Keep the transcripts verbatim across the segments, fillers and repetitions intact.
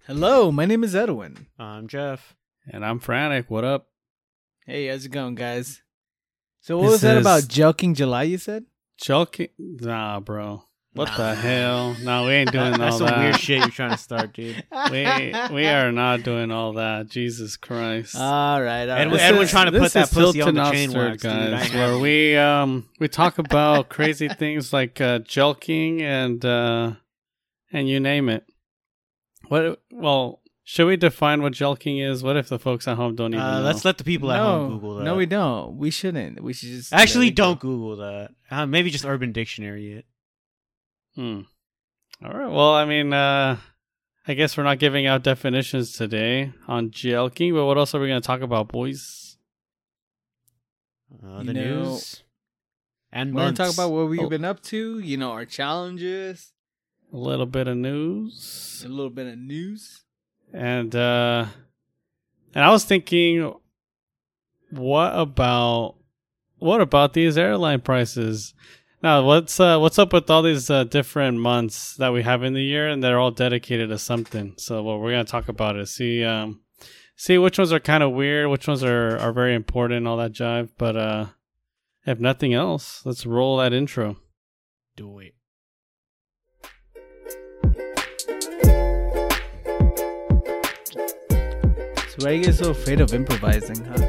Hello, my name is Edwin. I'm Jeff. And I'm Frantic. What up? Hey, how's it going, guys? So what This was that is- about Jelking July, you said? Joking? Nah, bro. What Nah. the hell? No, we ain't doing all That's that. some weird shit you're trying to start, dude. We we are not doing all that. Jesus Christ. All right, all right. Edwin, This Edwin is- trying to this put that is pussy on Tilted the Not chain Stirred, wax, dude. I guys, ain't where having it. we um we talk about crazy things like uh, jelking and uh and you name it. What? Well, should we define what jelking is? What if the folks at home don't even Uh, know? let's let the people at no, home Google that. no, we don't. We shouldn't. We should just Actually, let it go. don't Google that. Uh, maybe just Urban Dictionary it. Hmm. All right. Well, I mean, uh, I guess we're not giving out definitions today on jelking, but what else are we going to talk about, boys? Uh, You the know, news. And We're gonna talk months. about what we've Oh. been up to. You know, our challenges, A little bit of news, a little bit of news. and uh, and I was thinking, what about what about these airline prices? Now, what's uh, what's up with all these uh, different months that we have in the year, and they're all dedicated to something? So, what we're gonna talk about is see um, see which ones are kind of weird, which ones are, are very important, all that jive. But uh, if nothing else, let's roll that intro. Do it. So why are you guys so afraid of improvising, huh?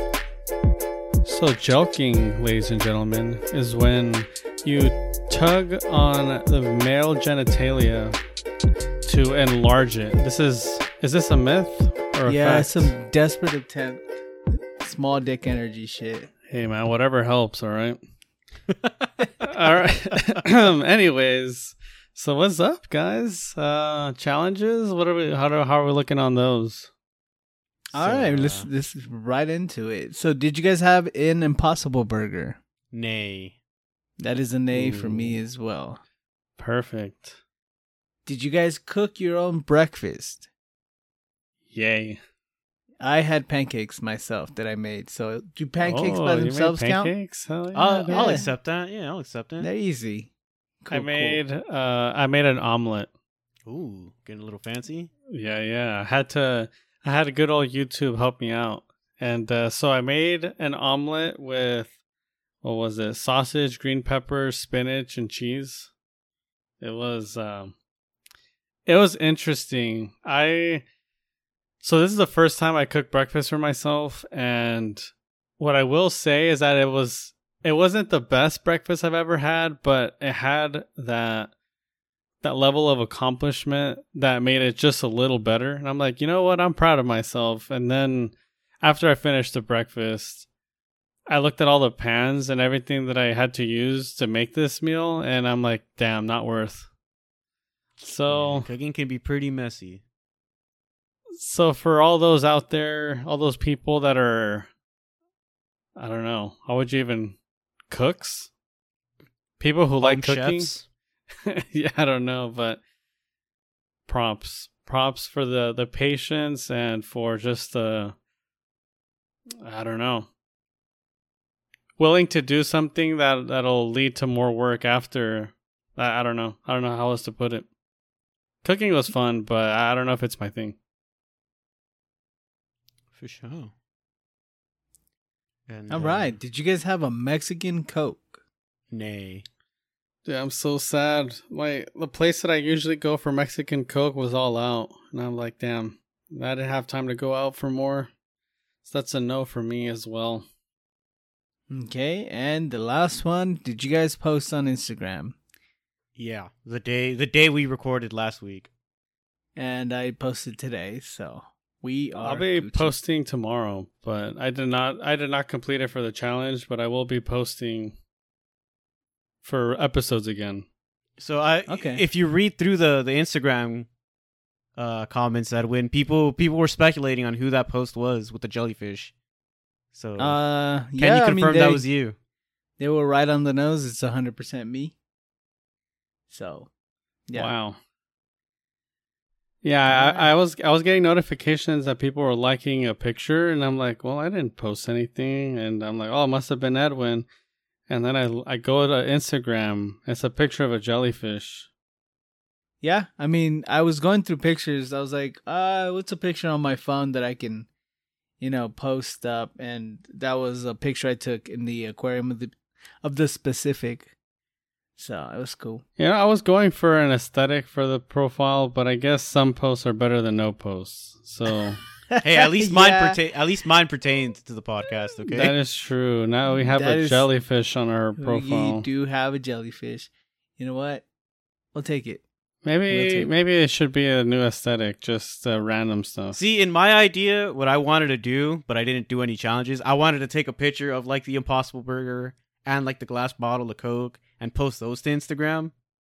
So, jelking, ladies and gentlemen, is when you tug on the male genitalia to enlarge it. This is is this a myth or a Yeah, fact? some desperate attempt, small dick energy shit. Hey man, whatever helps. All right. All right. Anyways, so what's up, guys? Uh, challenges. What are we? How do, how are we looking on those? All So, right, uh, let's let's right into it. So, did you guys have an Impossible Burger? Nay. That is a nay for Ooh. me as well. Perfect. Did you guys cook your own breakfast? Yay. I had pancakes myself that I made. So, do pancakes Oh, by you made themselves count? pancakes? Hell yeah, I'll, dude. I'll Yeah. accept that. Yeah, I'll accept that. They're easy. Cool, I cool. made uh I made an omelet. Ooh, getting a little fancy. Yeah, yeah. I had to I had a good old YouTube help me out. And uh, so I made an omelet with what was it? Sausage, green peppers, spinach, and cheese. It was um it was interesting. I so this is the first time I cooked breakfast for myself, and what I will say is that it was it wasn't the best breakfast I've ever had, but it had that that level of accomplishment that made it just a little better. And I'm like, you know what? I'm proud of myself. And then after I finished the breakfast, I looked at all the pans and everything that I had to use to make this meal, and I'm like, damn, not worth. So Yeah, cooking can be pretty messy. So for all those out there, all those people that are, I don't know, how would you even, cooks? People who like Home cooking? chefs. Yeah, I don't know, but props. Props for the, the patience and for just the, I don't know, willing to do something that, that'll lead to more work after. I, I don't know. I don't know how else to put it. Cooking was fun, but I don't know if it's my thing. For sure. And, All uh, right. Did you guys have a Mexican Coke? Nay. Yeah, I'm so sad. My the place that I usually go for Mexican Coke was all out, and I'm like, damn, I didn't have time to go out for more. So that's a no for me as well. Okay. And the last one, did you guys post on Instagram? Yeah, the day the day we recorded last week. And I posted today, so we are I'll be Gucci. posting tomorrow, but I did not. I did not complete it for the challenge, but I will be posting for episodes again. So I Okay. if you read through the the Instagram uh comments that when people people were speculating on who that post was with the jellyfish. So Uh, can yeah, you I confirm mean, that they- was you? They were right on the nose. It's one hundred percent me. So, yeah. Wow. Yeah, I, I was I was getting notifications that people were liking a picture, and I'm like, well, I didn't post anything, and I'm like, oh, it must have been Edwin. And then I I go to Instagram. It's a picture of a jellyfish. Yeah, I mean, I was going through pictures. I was like, uh, what's a picture on my phone that I can, you know, post up? And that was a picture I took in the aquarium of the of the specific. So it was cool. Yeah, I was going for an aesthetic for the profile, but I guess some posts are better than no posts. So Hey, at least mine Yeah. pertain. At least mine pertains to the podcast. Okay. that is true. Now we have That a is- jellyfish on our profile. We do have a jellyfish. You know what? We'll take it. We'll Maybe take- maybe it should be a new aesthetic, just uh, random stuff. See, in my idea, what I wanted to do, but I didn't do any challenges. I wanted to take a picture of like the Impossible Burger and like the glass bottle of Coke and post those to Instagram.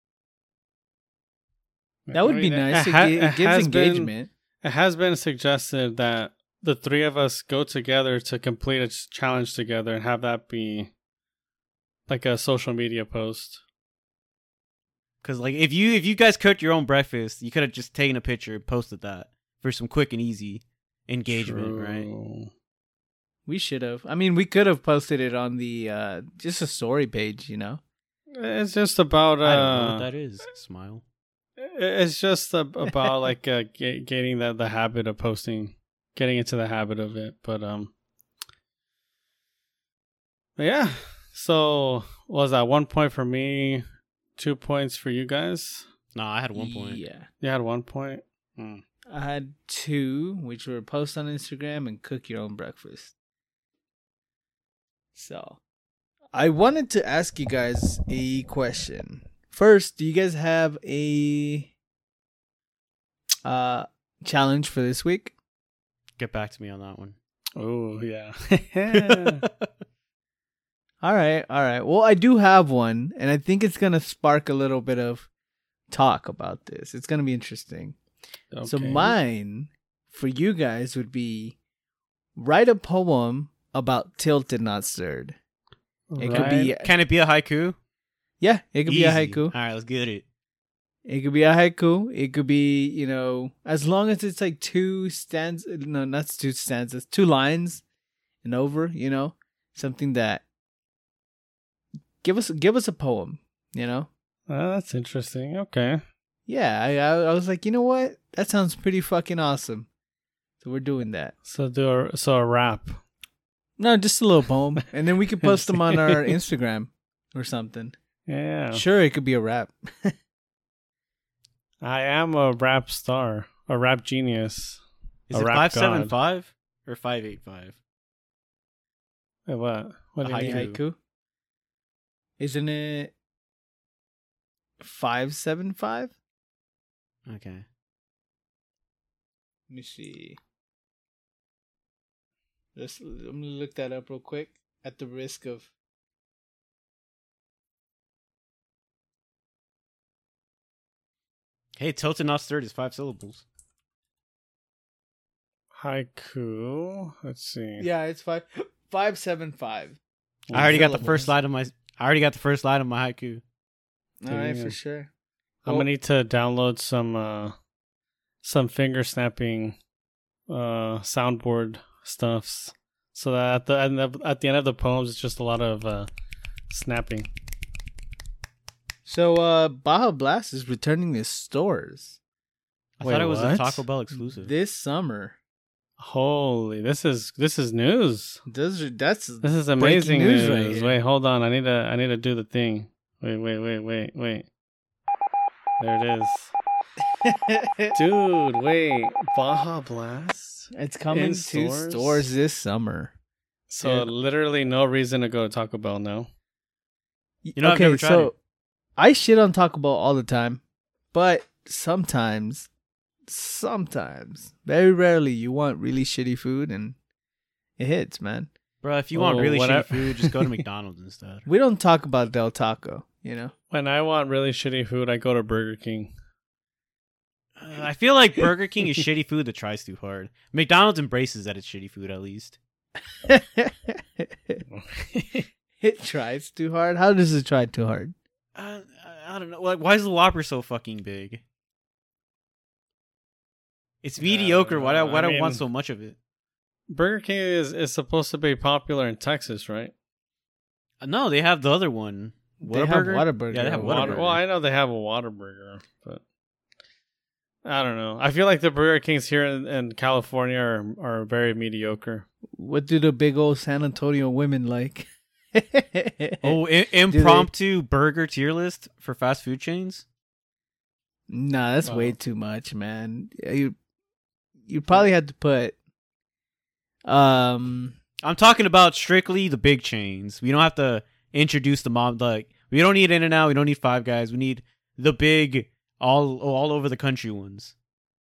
That would I be mean, nice. It, It, ha- gi- it it gives has been- engagement. it has been suggested that the three of us go together to complete a ch- challenge together and have that be like a social media post. Cause like if you if you guys cooked your own breakfast, you could have just taken a picture and posted that for some quick and easy engagement, right? True. We should have. I mean, we could have posted it on the uh just a story page, you know. It's just about uh I don't know what that is. Smile. it's just a, about like uh, get, getting the the habit of posting, getting into the habit of it. But um, but yeah. So what was that one point for me, two points for you guys? No, I had one point. Yeah. You had one point. Hmm. I had two, which were post on Instagram and cook your own breakfast. So, I wanted to ask you guys a question. First, do you guys have a uh challenge for this week? Get back to me on that one. Oh yeah. All right, all right. Well, I do have one, and I think it's gonna spark a little bit of talk about this. It's gonna be interesting. So Okay. mine for you guys would be write a poem about tilted, not stirred. It could be Right. Can it be a haiku? yeah, it could be a Easy. haiku. All right, let's get it. It could be a haiku. It could be, you know, as long as it's like two stanzas, no, not two stanzas, two lines and over, you know, something that give us give us a poem, you know. Oh, that's interesting. Okay. Yeah, I I, I was like, you know what, that sounds pretty fucking awesome. So we're doing that. So do a, so a rap. No, just a little poem, and then we could post them on our Instagram or something. Yeah. Sure, it could be a rap. I am a rap star, a rap genius. Is A it rap five seven god. five or five eight five? Wait, what? What do A you mean? haiku. Haiku. Isn't it five seven five? Okay. Let me see. Let's, let me look that up real quick at the risk of. Hey, tilted not stirred is five syllables. Haiku. Let's see. Yeah, it's five five seven five. I already got the syllables. first line of my. I already got the first line of my haiku. All right, Damn. for sure. I'm gonna need to download some uh some finger snapping uh soundboard stuffs so that at the end of, at the end of the poems it's just a lot of uh snapping. So, uh, Baja Blast is returning to stores I Wait, thought it was a what? Taco Bell exclusive. this summer. Holy, this is this is news. Those are, that's This is amazing Breaking news news. right here. Wait, hold on. I need to I need to do the thing. Wait, wait, wait, wait, wait. There it is. Dude, wait. Baja Blast? It's coming In to stores? stores this summer. So Yeah. literally no reason to go to Taco Bell now. You know, I've okay, never tried so it. I shit on Taco Bell all the time, but sometimes, sometimes, very rarely, you want really shitty food and it hits, man. Bro, if you want Oh, really what I- shitty food, just go to McDonald's instead. We don't talk about Del Taco, you know? When I want really shitty food, I go to Burger King. Uh, I feel like Burger King is shitty food that tries too hard. McDonald's embraces that it's shitty food at least. It tries too hard. How does it try too hard? Uh, I I don't know. Like, why is the Whopper so fucking big? It's mediocre. Why do I, why do I I want mean- so much of it? Burger King is, is supposed to be popular in Texas, right? Uh, no, they have the other one. They have Whataburger? Whataburger. Yeah, they have or Whataburger. Water, well, I know they have a Whataburger, but I don't know. I feel like the Burger Kings here in, in California are are very mediocre. What do the big old San Antonio women like? Oh, I- impromptu burger tier list for fast food chains? Nah, that's Oh. way too much, man. You you probably had to put um I'm talking about strictly the big chains. We don't have to introduce the mom. Like, we don't need In-N-Out. We don't need Five Guys. We need the big, all all over the country ones.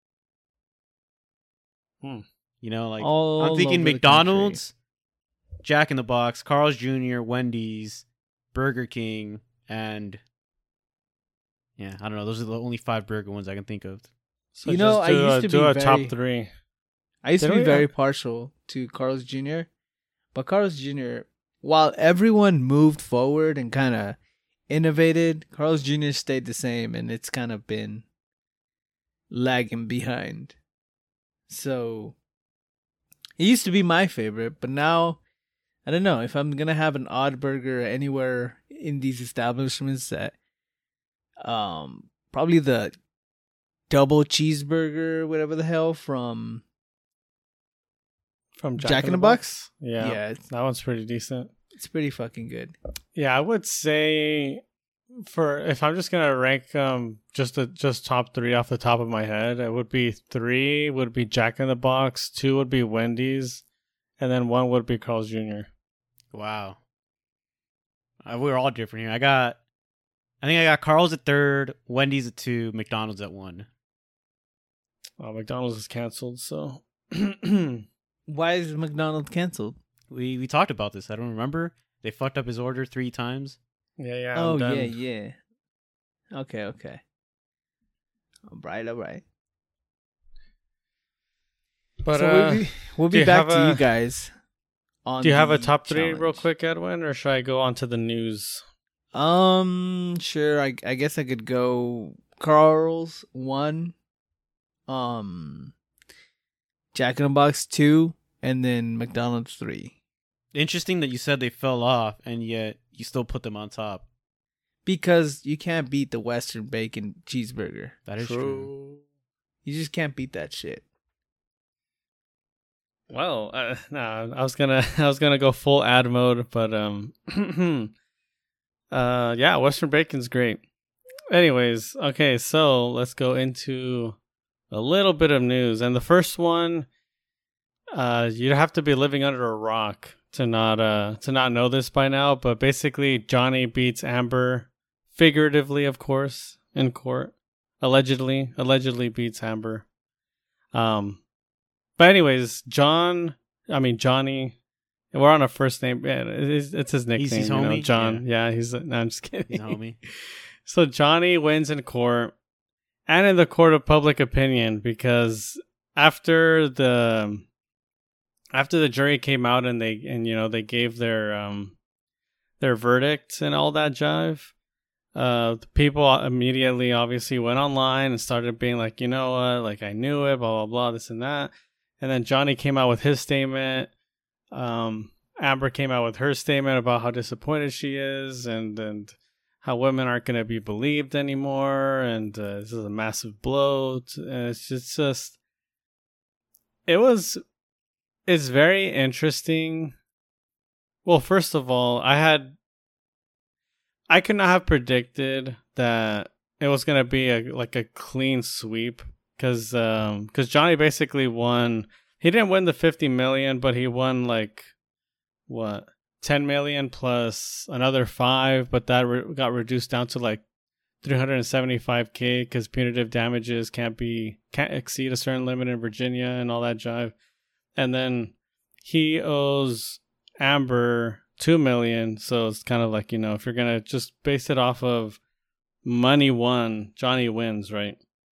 Hmm. You know, like all I'm thinking over the McDonald's, Jack in the Box, Carl's Junior, Wendy's, Burger King, and yeah, I don't know. Those are the only five burger ones I can think of. So You know, just I do used a, to do be a very- top three. I used to Did be we? very partial to Carl's Junior But Carl's Junior, while everyone moved forward and kind of innovated, Carl's Junior stayed the same, and it's kind of been lagging behind. So it used to be my favorite, but now I don't know if I'm gonna have an odd burger anywhere in these establishments. That um probably the double cheeseburger, whatever the hell, from From Jack, Jack in the Box. Yeah, Yeah, it's, that one's pretty decent. it's pretty fucking good. Yeah, I would say for if I'm just gonna rank um just the just top three off the top of my head, it would be three would be Jack in the Box, two would be Wendy's, and then one would be Carl's Junior Wow. Uh, we're all different here. I got, I think I got Carl's at third, Wendy's at two, McDonald's at one. Oh, McDonald's is canceled, so Why is McDonald's canceled? We we talked about this. I don't remember. They fucked up his order three times. yeah, yeah. I'm oh done. yeah, yeah. Okay, okay. All right, all right. But so uh, we'll be, we'll do be you back have to a- you guys. On do you have a the top three real challenge. quick, Edwin, or should I go on to the news? Um, sure. I I guess I could go Carl's one, um, Jack in the Box two, and then McDonald's three. Interesting that you said they fell off, and yet you still put them on top. Because you can't beat the Western bacon cheeseburger. That is true. You just can't beat that shit. Well, uh, nah, I was gonna I was gonna go full ad mode, but um, uh, yeah, Western bacon's great. Anyways, okay, so let's go into a little bit of news, and the first one, uh, you'd have to be living under a rock to not uh to not know this by now, but basically Johnny beats Amber, figuratively, of course, in court. Allegedly, allegedly beats Amber. Um. But anyways, John, I mean Johnny, we're on a first name. Yeah, it's, it's his nickname, He's his you know, homie? John. Yeah, he's. No, I'm just kidding. He's a homie. So Johnny wins in court, and in the court of public opinion, because after the after the jury came out and they and you know they gave their um their verdict and all that jive. Uh, the people immediately obviously went online and started being like, you know what, like I knew it, blah blah blah, this and that. And then Johnny came out with his statement. Um, Amber came out with her statement about how disappointed she is, and and how women aren't going to be believed anymore, and uh, this is a massive blow. To, and it's just, just, it was, it's very interesting. Well, first of all, I had, I could not have predicted that it was going to be a like a clean sweep. Because um, cause Johnny basically won. He didn't win the fifty million, but he won like what ten million plus another five. But that re- got reduced down to like three hundred seventy-five k because punitive damages can't be can't exceed a certain limit in Virginia and all that jive. And then he owes Amber two million. So it's kind of like, you know, if you're gonna just base it off of money won, Johnny wins, right?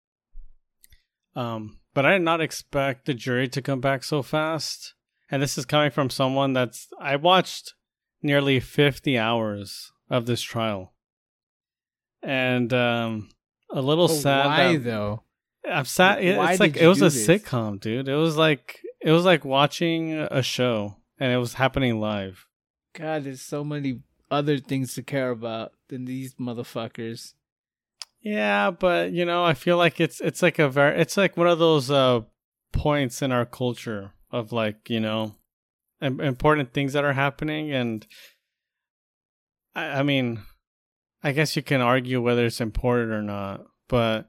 Um, but I did not expect the jury to come back so fast. And this is coming from someone that's, I watched nearly fifty hours of this trial. And, um, a little But sad. why that, though? I'm sad. it- Why It's like, did it you was do a this? sitcom, dude. It was like, it was like watching a show and it was happening live. God, there's so many other things to care about than these motherfuckers. Yeah, but you know, I feel like it's it's like a very it's like one of those uh points in our culture of like, you know, im- important things that are happening, and I, I mean, I guess you can argue whether it's important or not, but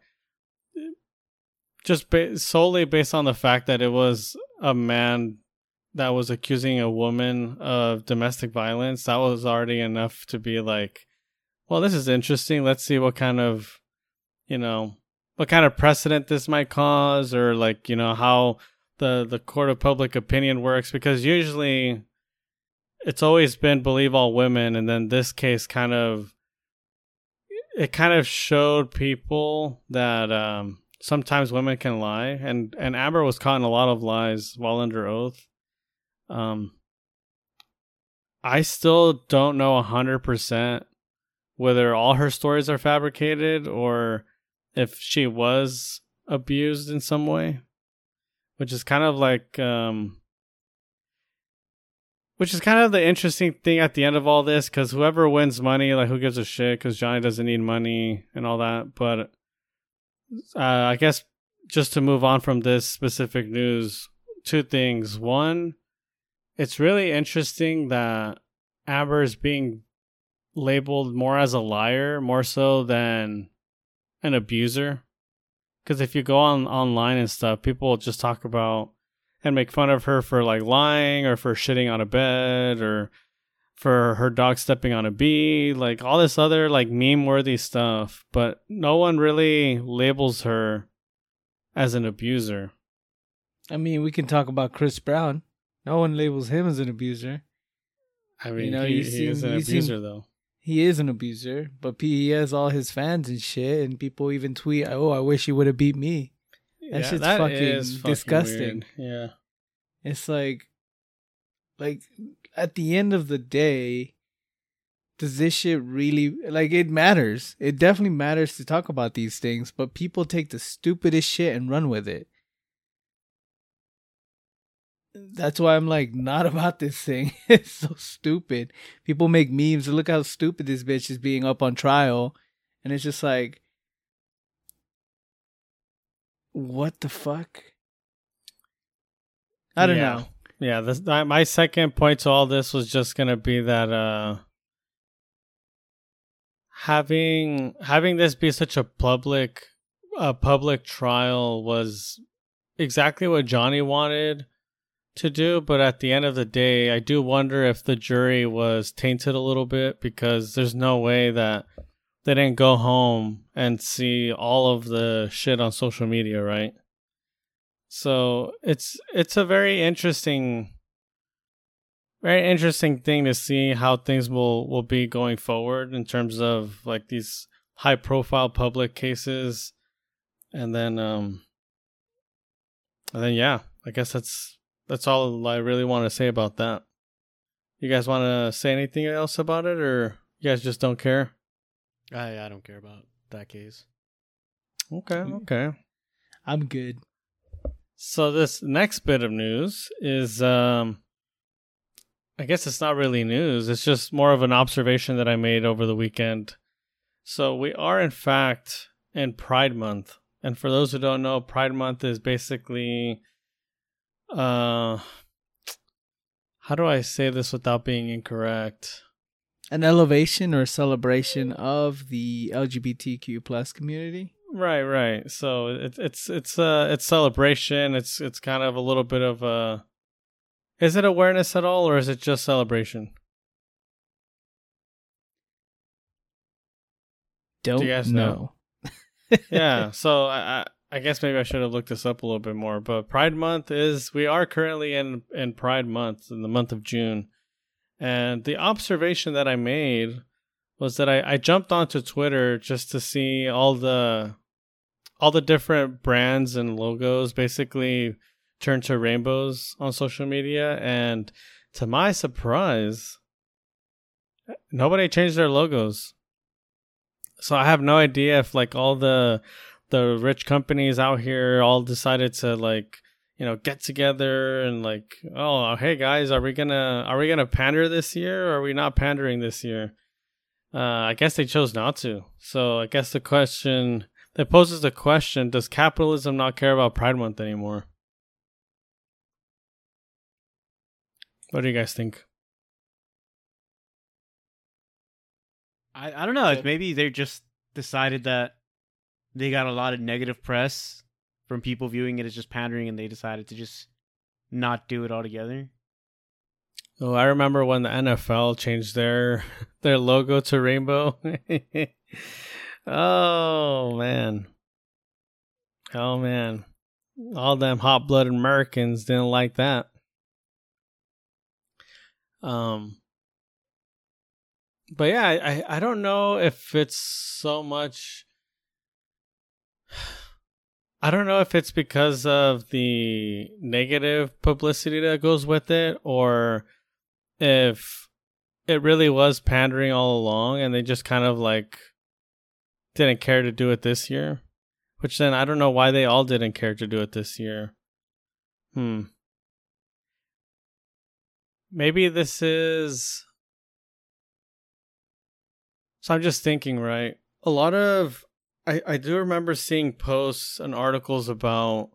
just ba- solely based on the fact that it was a man that was accusing a woman of domestic violence, that was already enough to be like, well, this is interesting. Let's see what kind of, you know, what kind of precedent this might cause, or like, you know, how the, the court of public opinion works, because usually it's always been believe all women. And then this case kind of, it kind of showed people that, um, sometimes women can lie, and, and Amber was caught in a lot of lies while under oath. Um, I still don't know a hundred percent whether all her stories are fabricated or if she was abused in some way, which is kind of like, um, which is kind of the interesting thing at the end of all this, because whoever wins money, like, who gives a shit? Because Johnny doesn't need money and all that. But uh, I guess just to move on from this specific news, two things. One, it's really interesting that Amber is being labeled more as a liar, more so than an abuser. Because if you go on online and stuff, people just talk about and make fun of her for like lying, or for shitting on a bed, or for her dog stepping on a bee, like all this other like meme worthy stuff. But no one really labels her as an abuser. I mean, we can talk about Chris Brown. No one labels him as an abuser. I mean, You know, he, you he seem- is an you abuser seem- though. He is an abuser, but he has all his fans and shit, and people even tweet, "Oh, I wish he would have beat me." That shit's fucking is disgusting. weird. Yeah. It's like, like at the end of the day, does this shit really, like, it matters? It definitely matters to talk about these things, but people take the stupidest shit and run with it. That's why I'm like, not about this thing. It's so stupid. People make memes. Look how stupid this bitch is being up on trial. And it's just like, what the fuck? I don't Yeah. know. Yeah, this, my second point to all this was just gonna be that uh, having having this be such a public a public trial was exactly what Johnny wanted to do, but at the end of the day, I do wonder if the jury was tainted a little bit, because there's no way that they didn't go home and see all of the shit on social media, right? So it's it's a very interesting very interesting thing to see how things will, will be going forward in terms of like these high profile public cases. And then um and then yeah, I guess that's that's all I really want to say about that. You guys want to say anything else about it, or you guys just don't care? I I don't care about that case. Okay, okay. I'm good. So this next bit of news is, um, I guess it's not really news. It's just more of an observation that I made over the weekend. So we are, in fact, in Pride Month. And for those who don't know, Pride Month is basically, uh, how do I say this without being incorrect? An elevation or celebration of the L G B T Q plus community. Right, right. So it's it's it's uh it's celebration. It's it's kind of a little bit of a. Is it awareness at all, or is it just celebration? Don't Do you guys know. know? Yeah. So I I guess maybe I should have looked this up a little bit more. But Pride Month is we are currently in in Pride Month, in the month of June, and the observation that I made was that I, I jumped onto Twitter just to see all the all the different brands and logos basically turn to rainbows on social media, and to my surprise, nobody changed their logos. So I have no idea if like all the the rich companies out here all decided to like, you know, get together and like, oh, hey guys, are we gonna are we gonna pander this year, or are we not pandering this year? Uh, I guess they chose not to. So I guess the question that poses the question: does capitalism not care about Pride Month anymore? What do you guys think? I, I don't know. Yeah. Maybe they just decided that they got a lot of negative press from people viewing it as just pandering, and they decided to just not do it altogether. Oh, I remember when the N F L changed their their logo to rainbow. Oh man. Oh man. All them hot-blooded Americans didn't like that. Um But yeah, I, I I don't know if it's so much. I don't know if it's because of the negative publicity that goes with it, or if it really was pandering all along and they just kind of like didn't care to do it this year. Which then I don't know why they all didn't care to do it this year. Hmm. Maybe this is. So I'm just thinking, right? A lot of I, I do remember seeing posts and articles about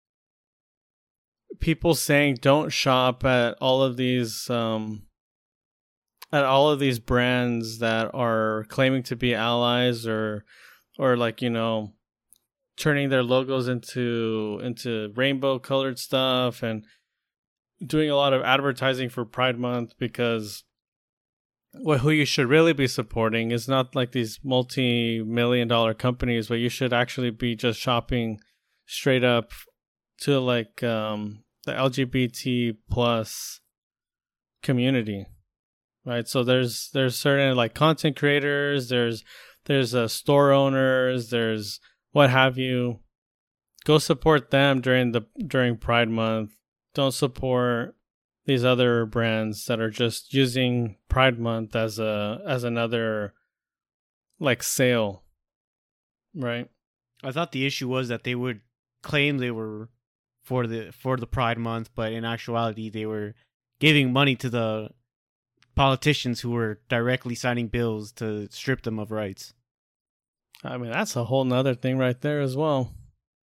people saying don't shop at all of these um at all of these brands that are claiming to be allies or or like, you know, turning their logos into into rainbow colored stuff and doing a lot of advertising for Pride Month, because well, who you should really be supporting is not like these multi-million dollar companies, but you should actually be just shopping straight up to like um, the L G B T plus community, right? So there's there's certain like content creators, there's there's uh, store owners, there's what have you. Go support them during the during Pride Month. Don't support these other brands that are just using Pride Month as a as another like sale, right? I thought the issue was that they would claim they were for the for the Pride Month, but in actuality they were giving money to the politicians who were directly signing bills to strip them of rights. I mean, that's a whole nother thing right there as well.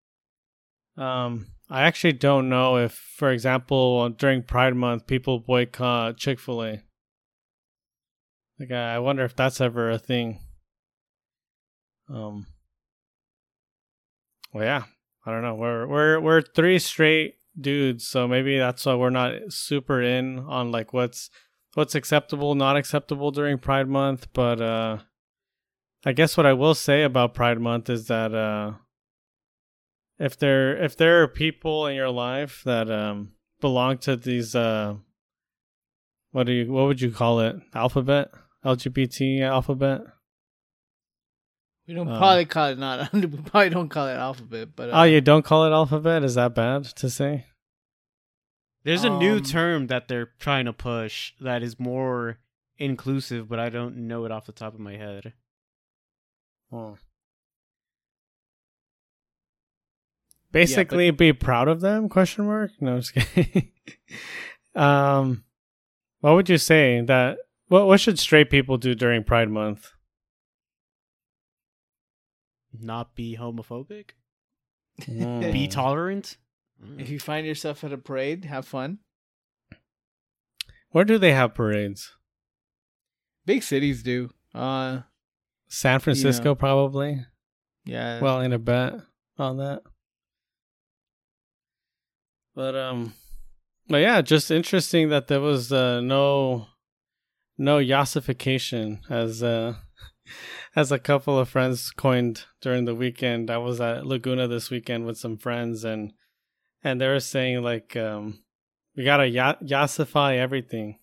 Um, I actually don't know if, for example, during Pride Month, people boycott Chick-fil-A. Like, I wonder if that's ever a thing. Um. Well, yeah, I don't know. We're we're we're three straight dudes, so maybe that's why we're not super in on like what's what's acceptable, not acceptable during Pride Month. But uh, I guess what I will say about Pride Month is that uh. If there if there are people in your life that um belong to these uh what do you what would you call it? Alphabet? L G B T alphabet? We don't Um, probably call it not. We probably don't call it alphabet, but uh, Oh, you don't call it alphabet? Is that bad to say? There's a new Um, term that they're trying to push that is more inclusive, but I don't know it off the top of my head. Oh. Basically, be proud of them? Question mark. No, I'm just kidding. um, what would you say that? What what should straight people do during Pride Month? Not be homophobic? Mm. Be tolerant? if you find yourself at a parade, have fun. Where do they have parades? Big cities do. Uh, San Francisco, probably. yeah. Well, in a bet on that. But um, but yeah, just interesting that there was uh, no no yassification, as uh, as a couple of friends coined during the weekend. I was at Laguna this weekend with some friends, and and they were saying like um, we gotta ya- yassify everything,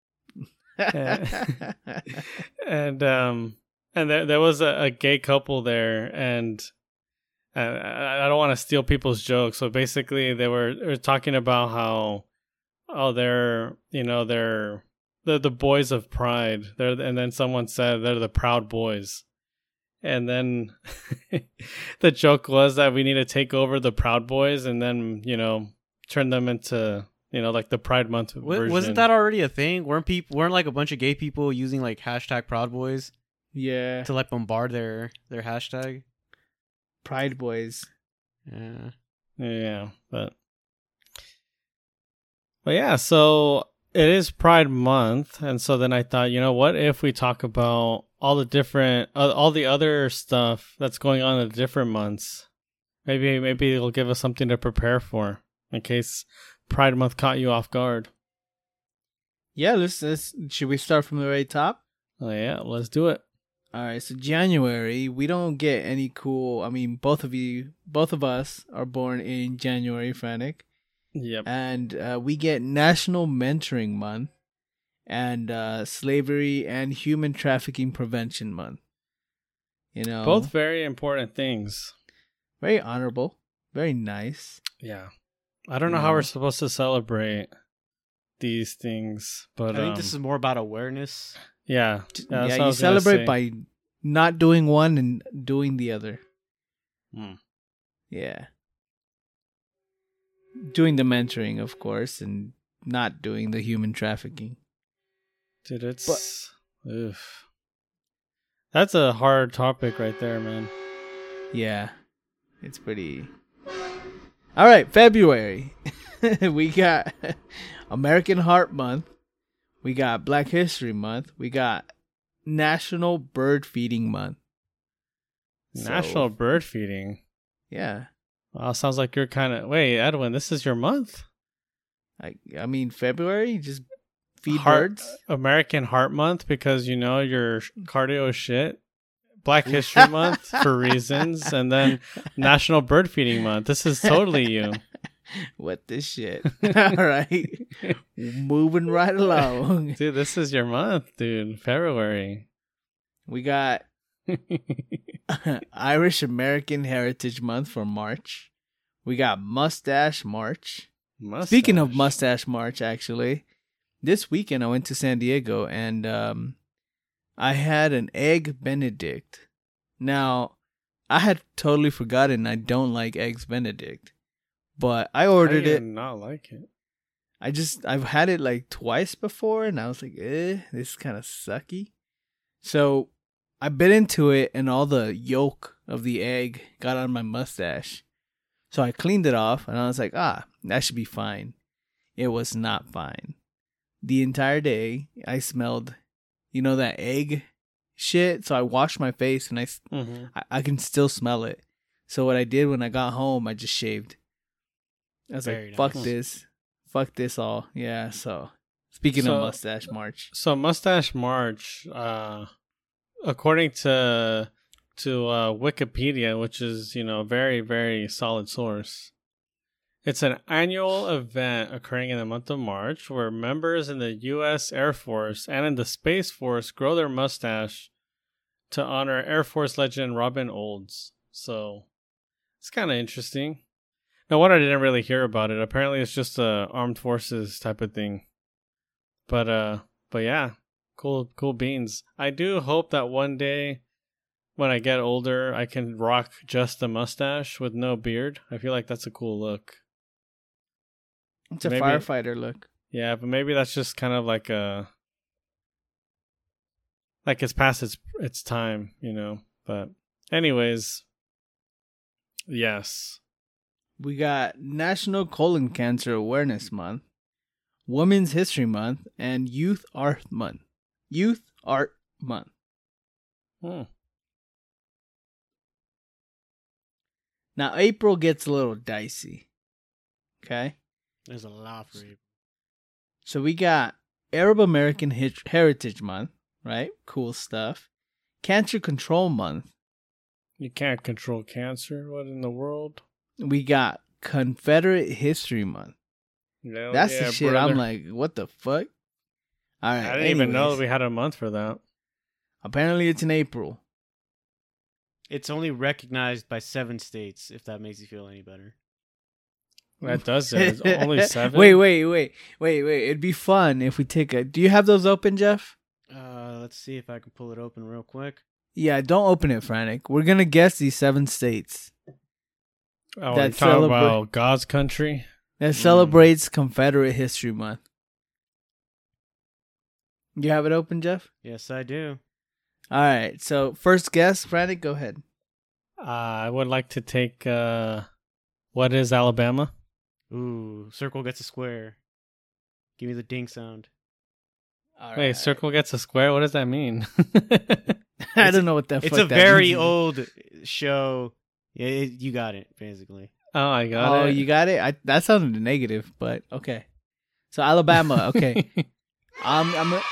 and, and um and there there was a, a gay couple there, and. I don't want to steal people's jokes. So basically, they were, they were talking about how, oh, they're, you know, they're, they're the boys of pride. They're, and then someone said they're the proud boys. And then the joke was that we need to take over the Proud Boys and then, you know, turn them into, you know, like the Pride Month W- version. Wasn't that already a thing? Weren't people, weren't like a bunch of gay people using like hashtag Proud Boys Yeah. to like bombard their their hashtag. Pride Boys. Yeah. Yeah, but but yeah, so it is Pride Month, and so then I thought, you know, what if we talk about all the different, uh, all the other stuff that's going on in the different months? Maybe maybe it'll give us something to prepare for in case Pride Month caught you off guard. Yeah, let's, let's should we start from the very top? Oh yeah, let's do it. All right, so January, we don't get any cool. I mean, both of you, both of us are born in January, Frantic. Yep. And uh, we get National Mentoring Month and uh, Slavery and Human Trafficking Prevention Month. You know, Both very important things. very honorable, very nice. Yeah. I don't know Yeah. how we're supposed to celebrate these things, but I think um, this is more about awareness. yeah. Yeah, that's what I you was gonna celebrate say. by not doing one and doing the other. Hmm. Yeah. Doing the mentoring, of course, and not doing the human trafficking. Dude, it's oof. That's a hard topic right there, man. Yeah. It's pretty. All right, February. We got American Heart Month. We got Black History Month. We got National Bird Feeding Month. So, National bird feeding. Yeah. Wow, sounds like you're kind of wait, Edwin. This is your month. I, I mean, February, just feed Heart- birds. American Heart Month because you know your cardio is shit. Black History Month for reasons, and then National Bird Feeding Month. This is totally you. What the shit? All right. Moving right along. Dude, this is your month, dude. February. We got Irish American Heritage Month for March. We got Mustache March. Mustache. Speaking of Mustache March, actually, this weekend I went to San Diego and um, I had an Egg Benedict. Now, I had totally forgotten I don't like Eggs Benedict, but I ordered I it. did not like it. I just, I've had it like twice before and I was like, eh, this is kind of sucky. So I bit into it and all the yolk of the egg got on my mustache. So I cleaned it off and I was like, ah, that should be fine. It was not fine. The entire day I smelled, you know, that egg shit. So I washed my face and I, s- Mm-hmm. I, I can still smell it. So what I did when I got home, I just shaved. I was Very like, fuck nice. this. Fuck this all. Yeah, so speaking So- of Mustache March. So Mustache March, uh, according to to uh, Wikipedia, which is you know a very very solid source, it's an annual event occurring in the month of March where members in the U S Air Force and in the Space Force grow their mustache to honor Air Force legend Robin Olds. So it's kind of interesting. No wonder I didn't really hear about it. Apparently, it's just a armed forces type of thing. But uh, but yeah, cool, cool beans. I do hope that one day, when I get older, I can rock just a mustache with no beard. I feel like that's a cool look. It's a maybe- firefighter look. Yeah, but maybe that's just kind of like a, like it's past its its time, you know. But anyways, yes. We got National Colon Cancer Awareness Month, Women's History Month, and Youth Art Month. Youth Art Month. Hmm. Now, April gets a little dicey. Okay? There's a lot for you. So we got Arab American Hit- Heritage Month, right? Cool stuff. Cancer Control Month. You can't control cancer. What in the world? We got Confederate History Month. Hell That's yeah, the shit brother. I'm like, what the fuck? All right. I didn't even know anyways. that we had a month for that. Apparently it's in April. It's only recognized by seven states, if that makes you feel any better. That does it. It's only seven. Wait, wait, wait, wait, wait. It'd be fun if we take a. Do you have those open, Jeff? Uh, let's see if I can pull it open real quick. Yeah, don't open it, Frantic. We're gonna guess these seven states Oh, we're that talking celebra- about God's country. that celebrates Confederate History Month. You have it open, Jeff? Yes, I do. All right. So first guess, Frantic, go ahead. Uh, I would like to take. Uh, what is Alabama? Ooh, circle gets a square. Give me the ding sound. All Wait, right. circle gets a square. What does that mean? I don't know what the It's fuck a that very means. old show. Yeah, it, you got it, basically. Oh, I got Oh, it. you got it. I that sounded negative, but okay. So Alabama. Okay. um, I'm. A,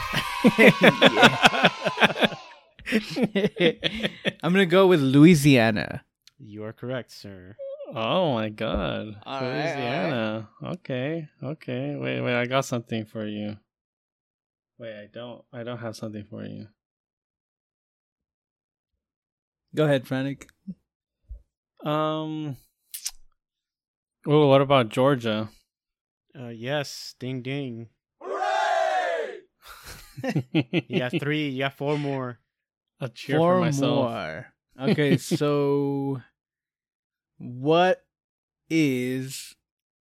I'm gonna go with Louisiana. You are correct, sir. Oh my god. All right, Louisiana. Okay. Okay. Wait, wait, I got something for you. Wait, I don't. I don't have something for you. Go ahead, Frantic. Um Oh, what about Georgia? Uh, yes, ding ding. Hooray! You got three. You got four more. A cheer Four for myself. more. Okay, so what is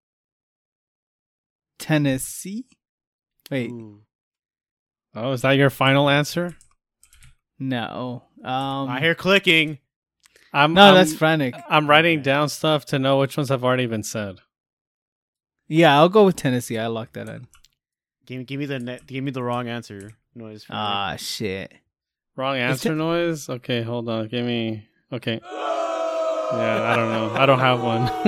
Tennessee? Wait, Ooh. Oh, is that your final answer? no. Um, I hear clicking. I'm no, I'm, that's Frantic. I'm writing Okay. down stuff to know which ones have already been said. Yeah, I'll go with Tennessee. I locked that in. Give me, give me the net, give me the wrong answer noise. for me. Ah, shit. Wrong It's answer t- noise? Okay, hold on. Give me Okay. Yeah, I don't know. I don't have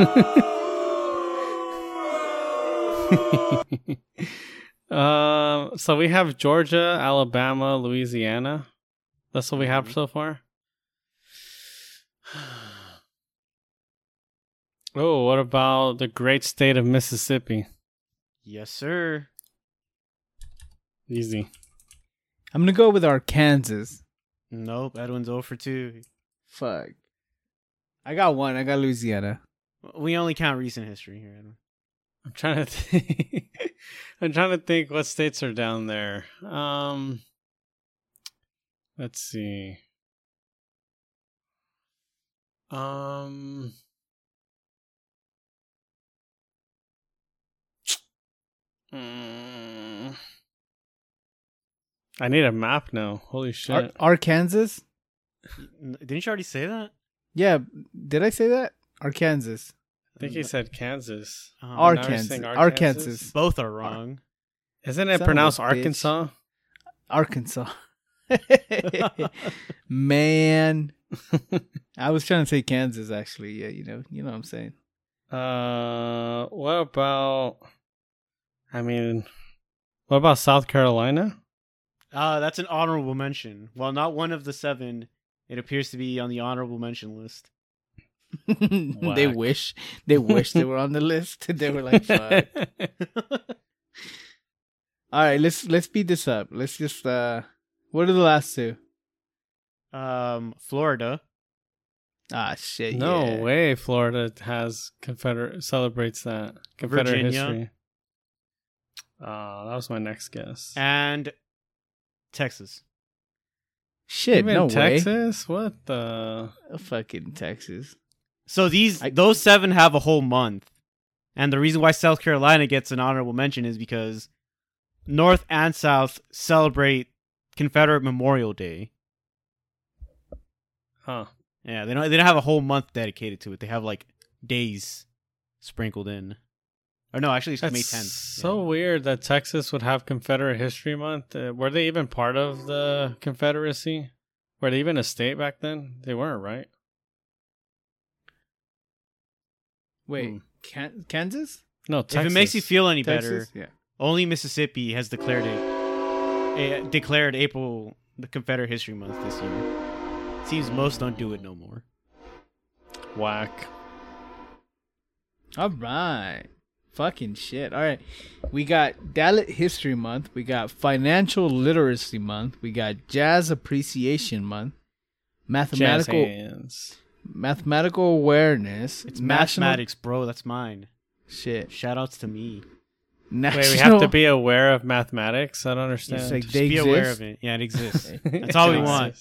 one. um so we have Georgia, Alabama, Louisiana. That's what we have Mhm. so far. Oh, what about the great state of Mississippi? Yes, sir. Easy. I'm gonna go with Arkansas. Nope, Edwin's zero for two. Fuck. I got one. I got Louisiana. We only count recent history here, Edwin. I'm trying to think. I'm trying to think what states are down there. Um, let's see. Um, mm, I need a map now. Holy shit! Ar- Arkansas? N- Didn't you already say that? Yeah. Did I say that? Arkansas. I think he said Kansas. Um, Ar- now you're Arkansas. saying Arkansas. Arkansas? both are wrong. Isn't it Son of a pronounced bitch. Arkansas? Arkansas. Man. I was trying to say Kansas actually. Yeah, you know, you know what I'm saying. Uh, what about? I mean, what about South Carolina? Uh, that's an honorable mention. Well, not one of the seven. It appears to be on the honorable mention list. They Whack. wish they wish they were on the list. They were like, fuck. All right, let's let's speed this up. Let's just uh what are the last two? um, Florida. Ah shit. No yeah. way, Florida has Confederate celebrates that Confederate Virginia. history. Uh, that was my next guess. And Texas. Shit, Even no way. Texas? What the? Oh, fucking Texas. So these I- those seven have a whole month. And the reason why South Carolina gets an honorable mention is because North and South celebrate Confederate Memorial Day. Huh. Yeah, they don't they don't have a whole month dedicated to it. They have like days sprinkled in. Or no, actually it's That's May tenth. so weird that Texas would have Confederate History Month. Uh, were they even part of the Confederacy? Were they even a state back then? They weren't, right? Wait, Hmm. Kan- Kansas? No, Texas. If it makes you feel any better, Texas? Yeah. only Mississippi has declared it eh, declared April the Confederate History Month this year. Seems most don't do it no more. Whack. All right. Fucking shit. All right. We got Dalit History Month. We got Financial Literacy Month. We got Jazz Appreciation Month. Jazz Mathematical hands. Mathematical Awareness. It's National- mathematics, bro. That's mine. Shit. Shout outs to me. National, Wait, we have to be aware of mathematics? I don't understand. It's like Just they be aware exist. of it. Yeah, it exists. That's all we want.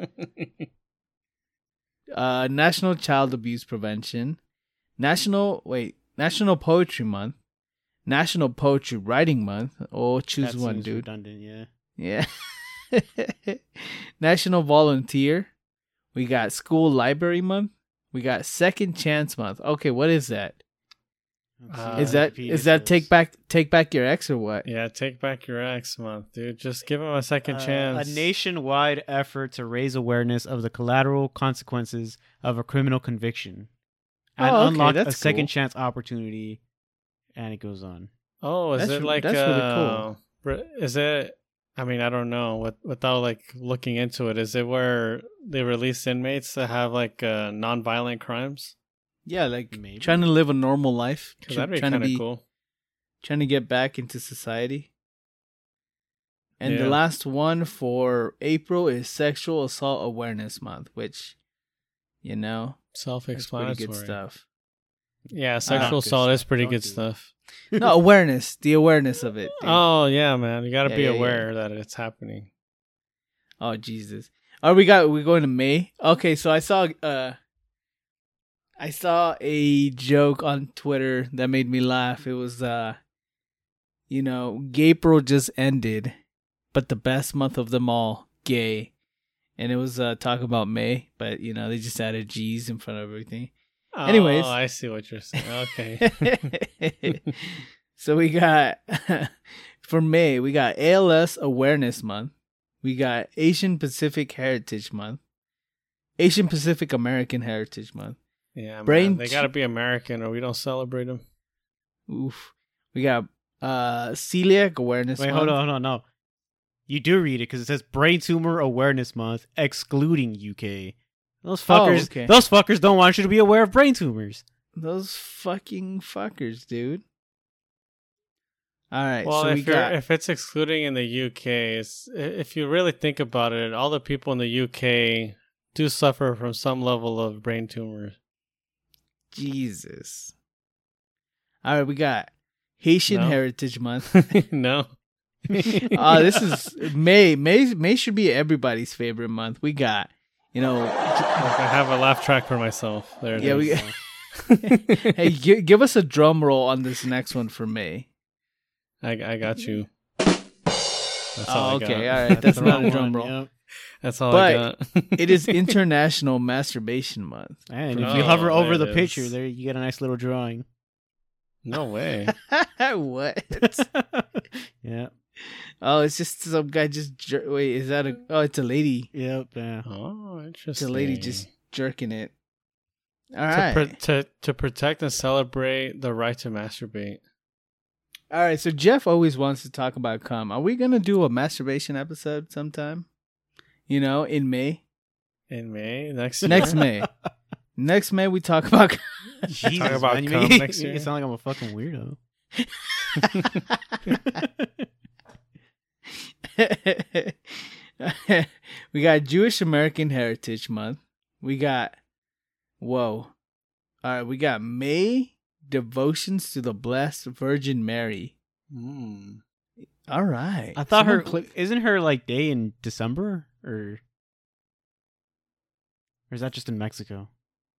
Uh, National Child Abuse Prevention. National wait. National Poetry Month. National Poetry Writing Month. Oh, choose That one, seems dude. redundant, yeah. Yeah. National Volunteer. We got School Library Month. We got Second Chance Month. Okay, what is that? Uh, Is that is that take back take back your ex or what? Yeah, take back your ex month, dude. Just give him a second Uh, chance. A nationwide effort to raise awareness of the collateral consequences of a criminal conviction and Oh, okay, unlock a that's second cool. chance opportunity. And it goes on. Oh, is That's it re- like that's really uh, cool. re- Is it? I mean, I don't know. What without like looking into it, is it where they release inmates that have like uh, non-violent crimes? Yeah, like Maybe. trying to live a normal life, Because tr- that'd be trying to kind of be cool. trying to get back into society. And Yeah. the last one for April is Sexual Assault Awareness Month, which, you know, that's pretty Self-explanatory. good stuff. Yeah, sexual good assault is stuff. pretty Don't good do it. stuff. No, awareness, the awareness of it. dude. Oh yeah, man, you got to Yeah, be yeah, yeah. aware that it's happening. Oh Jesus! Oh, we got we're going to May. Okay, so I saw uh, I saw a joke on Twitter that made me laugh. It was uh, you know, April just ended, but the best month of them all, gay, and it was uh talking about May, but you know they just added G's in front of everything. Anyways. Oh, I see what you're saying. Okay. So we got for May, we got A L S Awareness Month. We got Asian Pacific Heritage Month. Asian Pacific American Heritage Month. Yeah, Brain man, they ch- got to be American or we don't celebrate them. Oof. We got uh Celiac Awareness Wait, Month. hold on, hold on, no. You do read it because it says Brain Tumor Awareness Month, excluding U K. Those fuckers, Oh, okay. those fuckers don't want you to be aware of brain tumors. Those fucking fuckers, dude. All right, Well, so we if you're, got if it's excluding in the U K, it's, if you really think about it, all the people in the U K do suffer from some level of brain tumors. Jesus. All right, we got Haitian No. Heritage Month. No. Uh, this is May. May May should be everybody's favorite month. We got, you know, Like, I have a laugh track for myself. There it yeah, is. we. Hey, gi- give us a drum roll on this next one for May. I, I got you. That's all Oh, I okay, got. all right. That's the not a wrong drum one, roll. yep. That's all But I got. It is International Masturbation Month. And if Oh, you hover over there the it picture, is. there you get a nice little drawing. No way. What? Yeah. Oh, it's just some guy just jer- wait. Is that a? Oh, it's a lady. Yep. Yeah. Oh, It's interesting. a lady just jerking it. All to, right. pro- to to protect and celebrate the right to masturbate. All right. So Jeff always wants to talk about cum. Are we gonna do a masturbation episode sometime? You know, in May. In May next year. Next May. Next May we talk about. Jesus, Talk about man, you cum make, next you make year. it sound like I'm a fucking weirdo. We got Jewish American Heritage Month. We got whoa. All right, we got May Devotions to the Blessed Virgin Mary. Mm. All right. I thought her Someone click- isn't her like day in December or or is that just in Mexico?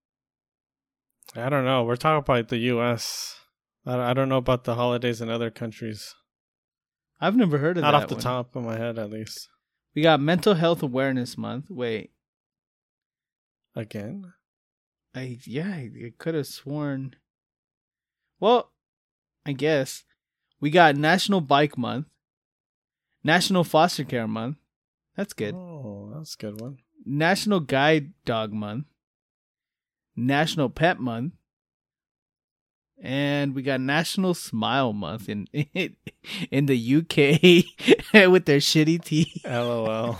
I don't know. We're talking about the U S. I I don't know about the holidays in other countries. I've never heard of Not that off the one. top of my head, at least. We got Mental Health Awareness Month. Wait, Again? I yeah, I could have sworn. Well, I guess we got National Bike Month, National Foster Care Month. That's good. Oh, that's a good one. National Guide Dog Month, National Pet Month, and we got National Smile Month in in the U K with their shitty teeth. LOL.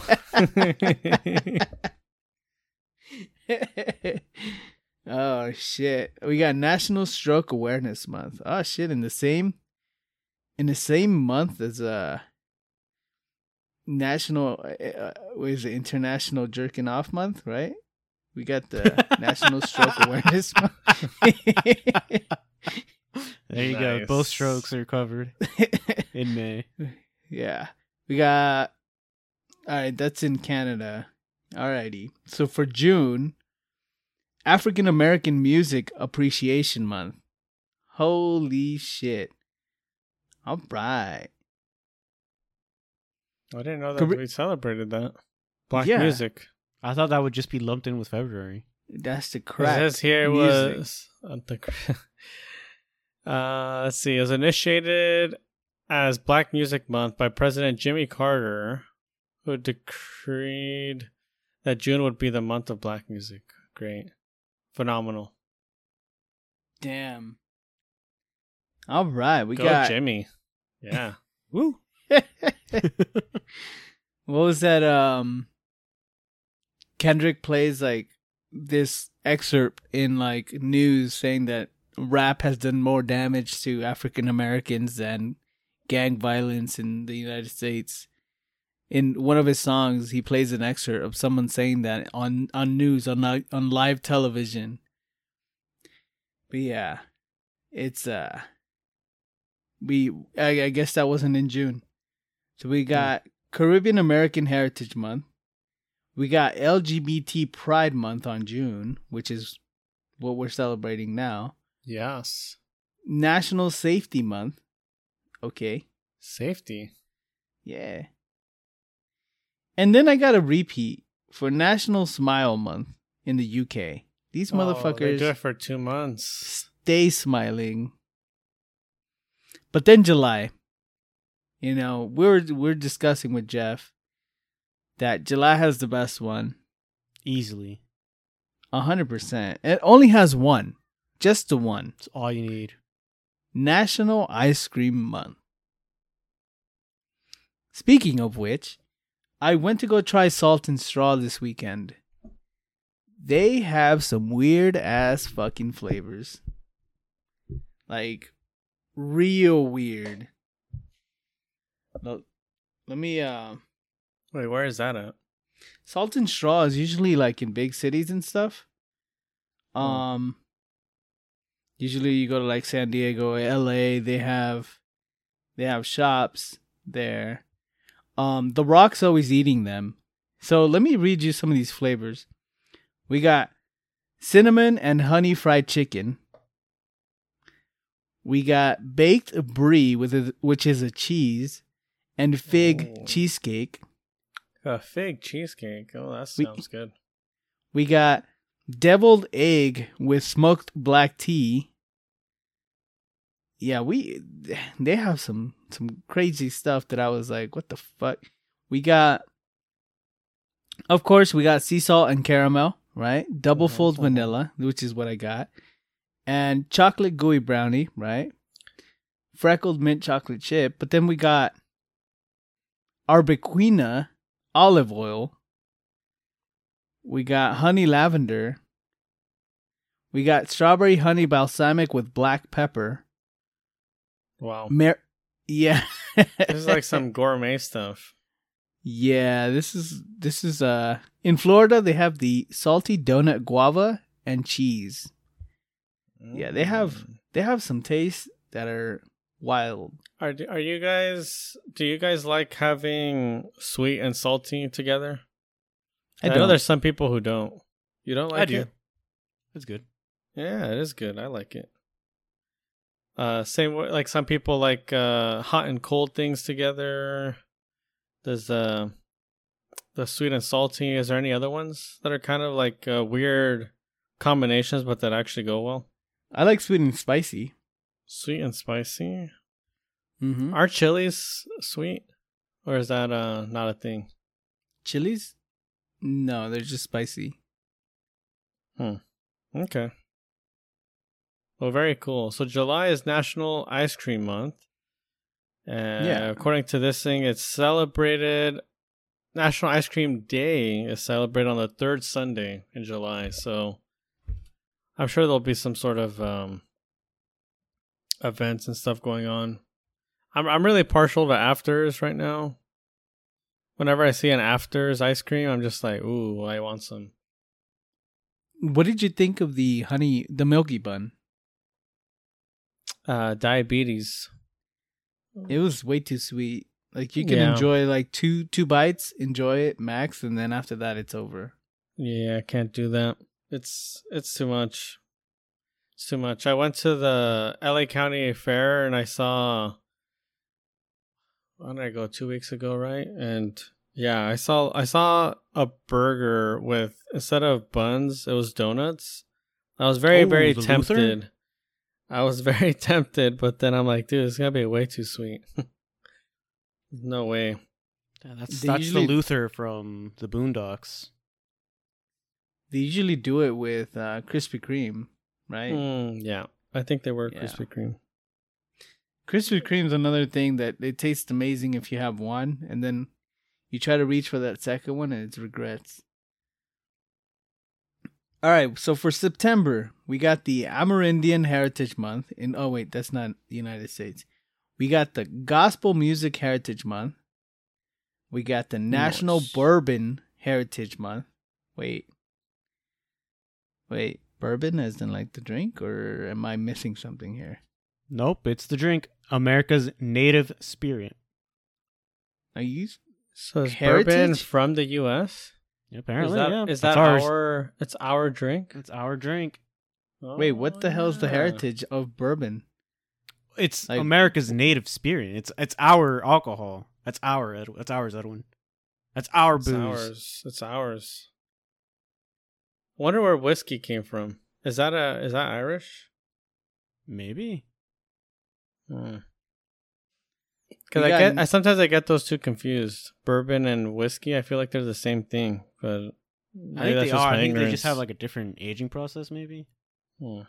Oh shit. We got National Stroke Awareness Month. Oh shit, in the same in the same month as uh National uh, what is it, International Jerking Off Month, right? We got the National Stroke Awareness Month. There you go. Nice. Both strokes are covered in May. Yeah. We got all right, that's in Canada. Alrighty. So for June, African American Music Appreciation Month. Holy shit. All right. I didn't know that Cor- we celebrated that. Black Yeah. music. I thought that would just be lumped in with February. That's the It crack. says here music. was uh, the, uh, let's see, it was initiated as Black Music Month by President Jimmy Carter, who decreed that June would be the month of black music. Great. Phenomenal. Damn. All right, we Go got. Jimmy. Yeah. Woo! What was that? Um, Kendrick plays like this excerpt in like news saying that rap has done more damage to African Americans than gang violence in the United States. In one of his songs, he plays an excerpt of someone saying that on on news on li- on live television. But yeah, it's uh, we I, I guess that wasn't in June. So we got Caribbean American Heritage Month. We got L G B T Pride Month on June, which is what we're celebrating now. Yes. National Safety Month. Okay. Safety. Yeah. And then I got a repeat for National Smile Month in the U K. These Oh, they motherfuckers do it for two months. stay smiling. But then July. You know, we're we're discussing with Jeff that July has the best one. Easily. A hundred percent. It only has one. Just the one. It's all you need. National Ice Cream Month. Speaking of which, I went to go try Salt and Straw this weekend. They have some weird ass fucking flavors. Like, real weird. Look, let me, uh... Wait, where is that at? Salt and Straw is usually like in big cities and stuff. Um, usually you go to like San Diego, L A. They have, they have shops there. Um, The Rock's always eating them. So let me read you some of these flavors. We got cinnamon and honey fried chicken. We got baked brie with a, which is a cheese, and fig Oh. cheesecake. A fig cheesecake. Oh, that We- sounds good. We got deviled egg with smoked black tea. Yeah, we they have some some crazy stuff that I was like, what the fuck? We got, of course, we got sea salt and caramel, right? Double Mhm, fold mhm. vanilla, which is what I got, and chocolate gooey brownie, right? Freckled mint chocolate chip. But then we got arbequina olive oil. We got honey lavender. We got strawberry honey balsamic with black pepper. Wow. Mer- yeah. This is like some gourmet stuff. Yeah, this is this is uh in Florida they have the salty donut guava and cheese. Yeah, they have Mm. they have some tastes that are wild. Are are you guys? Do you guys like having sweet and salty together? I know don't. there's some people who don't. You don't like I do. it? That's good. Yeah, it is good. I like it. Uh, same way, like some people like uh hot and cold things together. There's uh the sweet and salty. Is there any other ones that are kind of like uh, weird combinations, but that actually go well? I like sweet and spicy. Sweet and spicy. Mm-hmm. Are chilies sweet, or is that uh not a thing? Chilies? No, they're just spicy. Okay. Well, very cool. So July is National Ice Cream Month. And Yeah. according to this thing, it's celebrated. National Ice Cream Day is celebrated on the third Sunday in July. So I'm sure there'll be some sort of um, events and stuff going on. I'm I'm really partial to afters right now. Whenever I see an afters ice cream, I'm just like, ooh, I want some. What did you think of the honey, the milky bun? Uh, diabetes. It was way too sweet. Like you can Yeah. enjoy like two two bites, enjoy it max, and then after that it's over. Yeah, I can't do that. It's it's too much. It's too much. I went to the L A County Fair and I saw when did I go? Two weeks ago, right? And yeah, I saw I saw a burger with, instead of buns, it was donuts. I was very Oh, very the tempted. Luther? I was very tempted, but then I'm like, dude, it's gonna be way too sweet. No way. Yeah, that's They that's usually- the Luther from the Boondocks. They usually do it with uh, Krispy Kreme, right? Mm, yeah, I think they were Yeah. Krispy Kreme. Krispy Kreme's another thing that it tastes amazing if you have one, and then you try to reach for that second one, and it's regrets. All right, so for September, we got the Amerindian Heritage Month. In oh wait, that's not the United States. We got the Gospel Music Heritage Month. We got the National Nice. Bourbon Heritage Month. Wait, wait, bourbon as in like the drink, or am I missing something here? Nope, it's the drink. America's native spirit. Are you? So is Heritage? bourbon from the U S? Yeah, Is apparently, that, yeah. is That's that ours. our? It's our drink. It's our drink. Wait, what the hell's the Oh, yeah. heritage of bourbon? It's Like- America's native spirit. It's it's our alcohol. That's our Ed- that's ours, Edwin. That's our It's booze. ours. It's ours. I wonder where whiskey came from. Is that a? Is that Irish? Maybe. Because We I got- get, I sometimes I get those two confused. Bourbon and whiskey. I feel like they're the same thing, but I maybe think that's they just are. my I think they just ignorance. have like a different aging process, maybe. Hmm.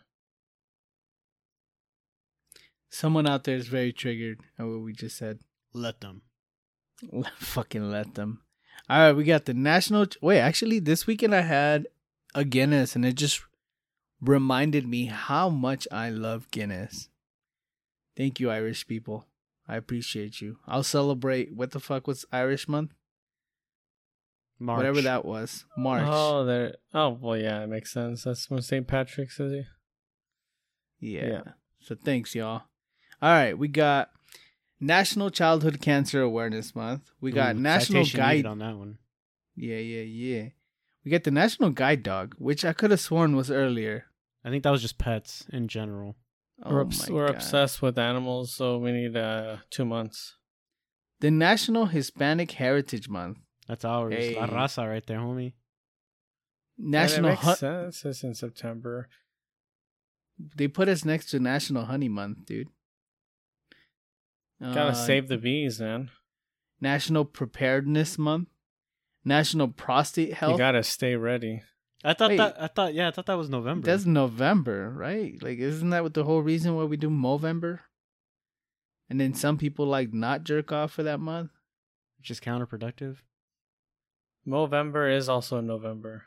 Someone out there is very triggered at what we just said. Let them. Fucking let them. All right, we got the national. Wait, actually, this weekend I had a Guinness, and it just reminded me how much I love Guinness. Thank you, Irish people. I appreciate you. I'll celebrate. What the fuck was Irish month? March. Whatever that was. March. Oh, there. Oh, well, yeah, it makes sense. That's when Saint Patrick's is. Yeah. Yeah. So thanks, y'all. All right, we got National Childhood Cancer Awareness Month. We got Ooh, National citation Guide. needed on that one. Yeah, yeah, yeah. We got the National Guide Dog, which I could have sworn was earlier. I think that was just pets in general. Oh we're obs- my we're God. obsessed with animals, so we need uh two months. The National Hispanic Heritage Month. That's ours. Hey. La raza right there, homie. National That makes Hu- sense. It's in September. They put us next to National Honey Month, dude. Gotta Uh, save the bees, man. National Preparedness Month. National Prostate Health. You gotta stay ready. I thought Wait. that. I thought. Yeah, I thought that was November. That's November, right? Like, isn't that what the whole reason why we do Movember? And then some people like not jerk off for that month. Which is counterproductive. Movember is also in November.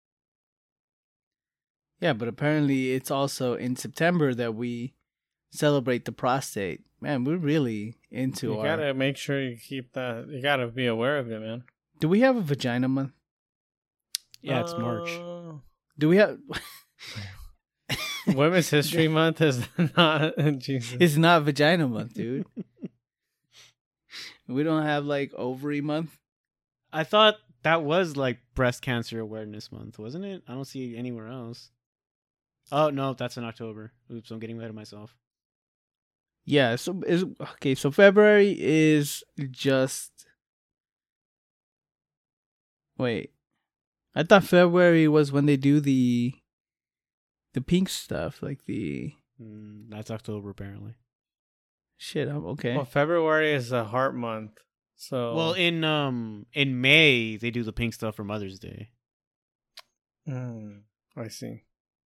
Yeah, but apparently it's also in September that we celebrate the prostate. Man, we're really into You our. gotta make sure you keep that. You gotta be aware of it, man. Do we have a vagina month? Yeah, it's March. Uh, Do we have? Women's History Month is not. Jesus. It's not vagina month, dude. We don't have like ovary month. I thought that was like Breast Cancer Awareness Month, wasn't it? I don't see it anywhere else. Oh no, that's in October. Oops, I'm getting ahead of myself. Yeah, so is okay. So February is just. Wait, I thought February was when they do the. The pink stuff, like the Mm, that's October apparently. shit. I'm okay. Well, February is a heart month, so Well, in um in May they do the pink stuff for Mother's Day. Mm, I see.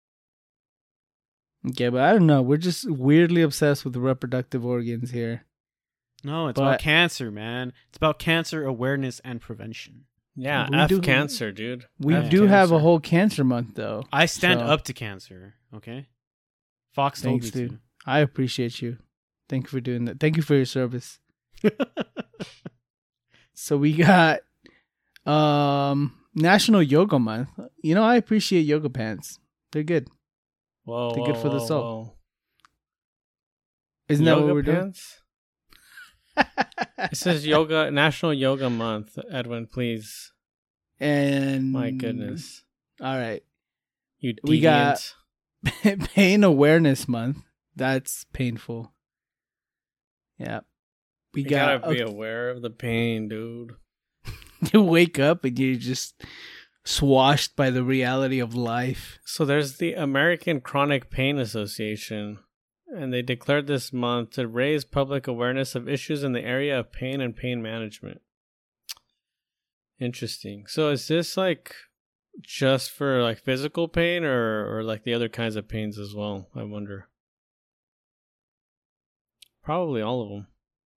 Okay, but I don't know. We're just weirdly obsessed with reproductive organs here. No, it's But- about cancer, man. It's about cancer awareness and prevention. Yeah, We F do- cancer, dude. We Yeah. do have a Cancer. whole cancer month, though. I stand So- up to cancer. Okay, Fox told Thanks, me dude. I appreciate you. Thank you for doing that. Thank you for your service. to. So we got um National Yoga Month. You know, I appreciate yoga pants. They're good. Whoa, They're whoa, good for the whoa, soul. whoa. Isn't that Yoga what we're doing? pants? It says yoga National Yoga Month. Edwin, please. And My goodness, All right. you We got- deviant. Pain Awareness Month. That's painful. Yeah. We You got gotta be aware of the pain, dude. you wake up and you're just swashed by the reality of life. So there's the American Chronic Pain Association, and they declared this month to raise public awareness of issues in the area of pain and pain management. Interesting. So is this like just for like physical pain or, or like the other kinds of pains as well? I wonder. Probably all of them.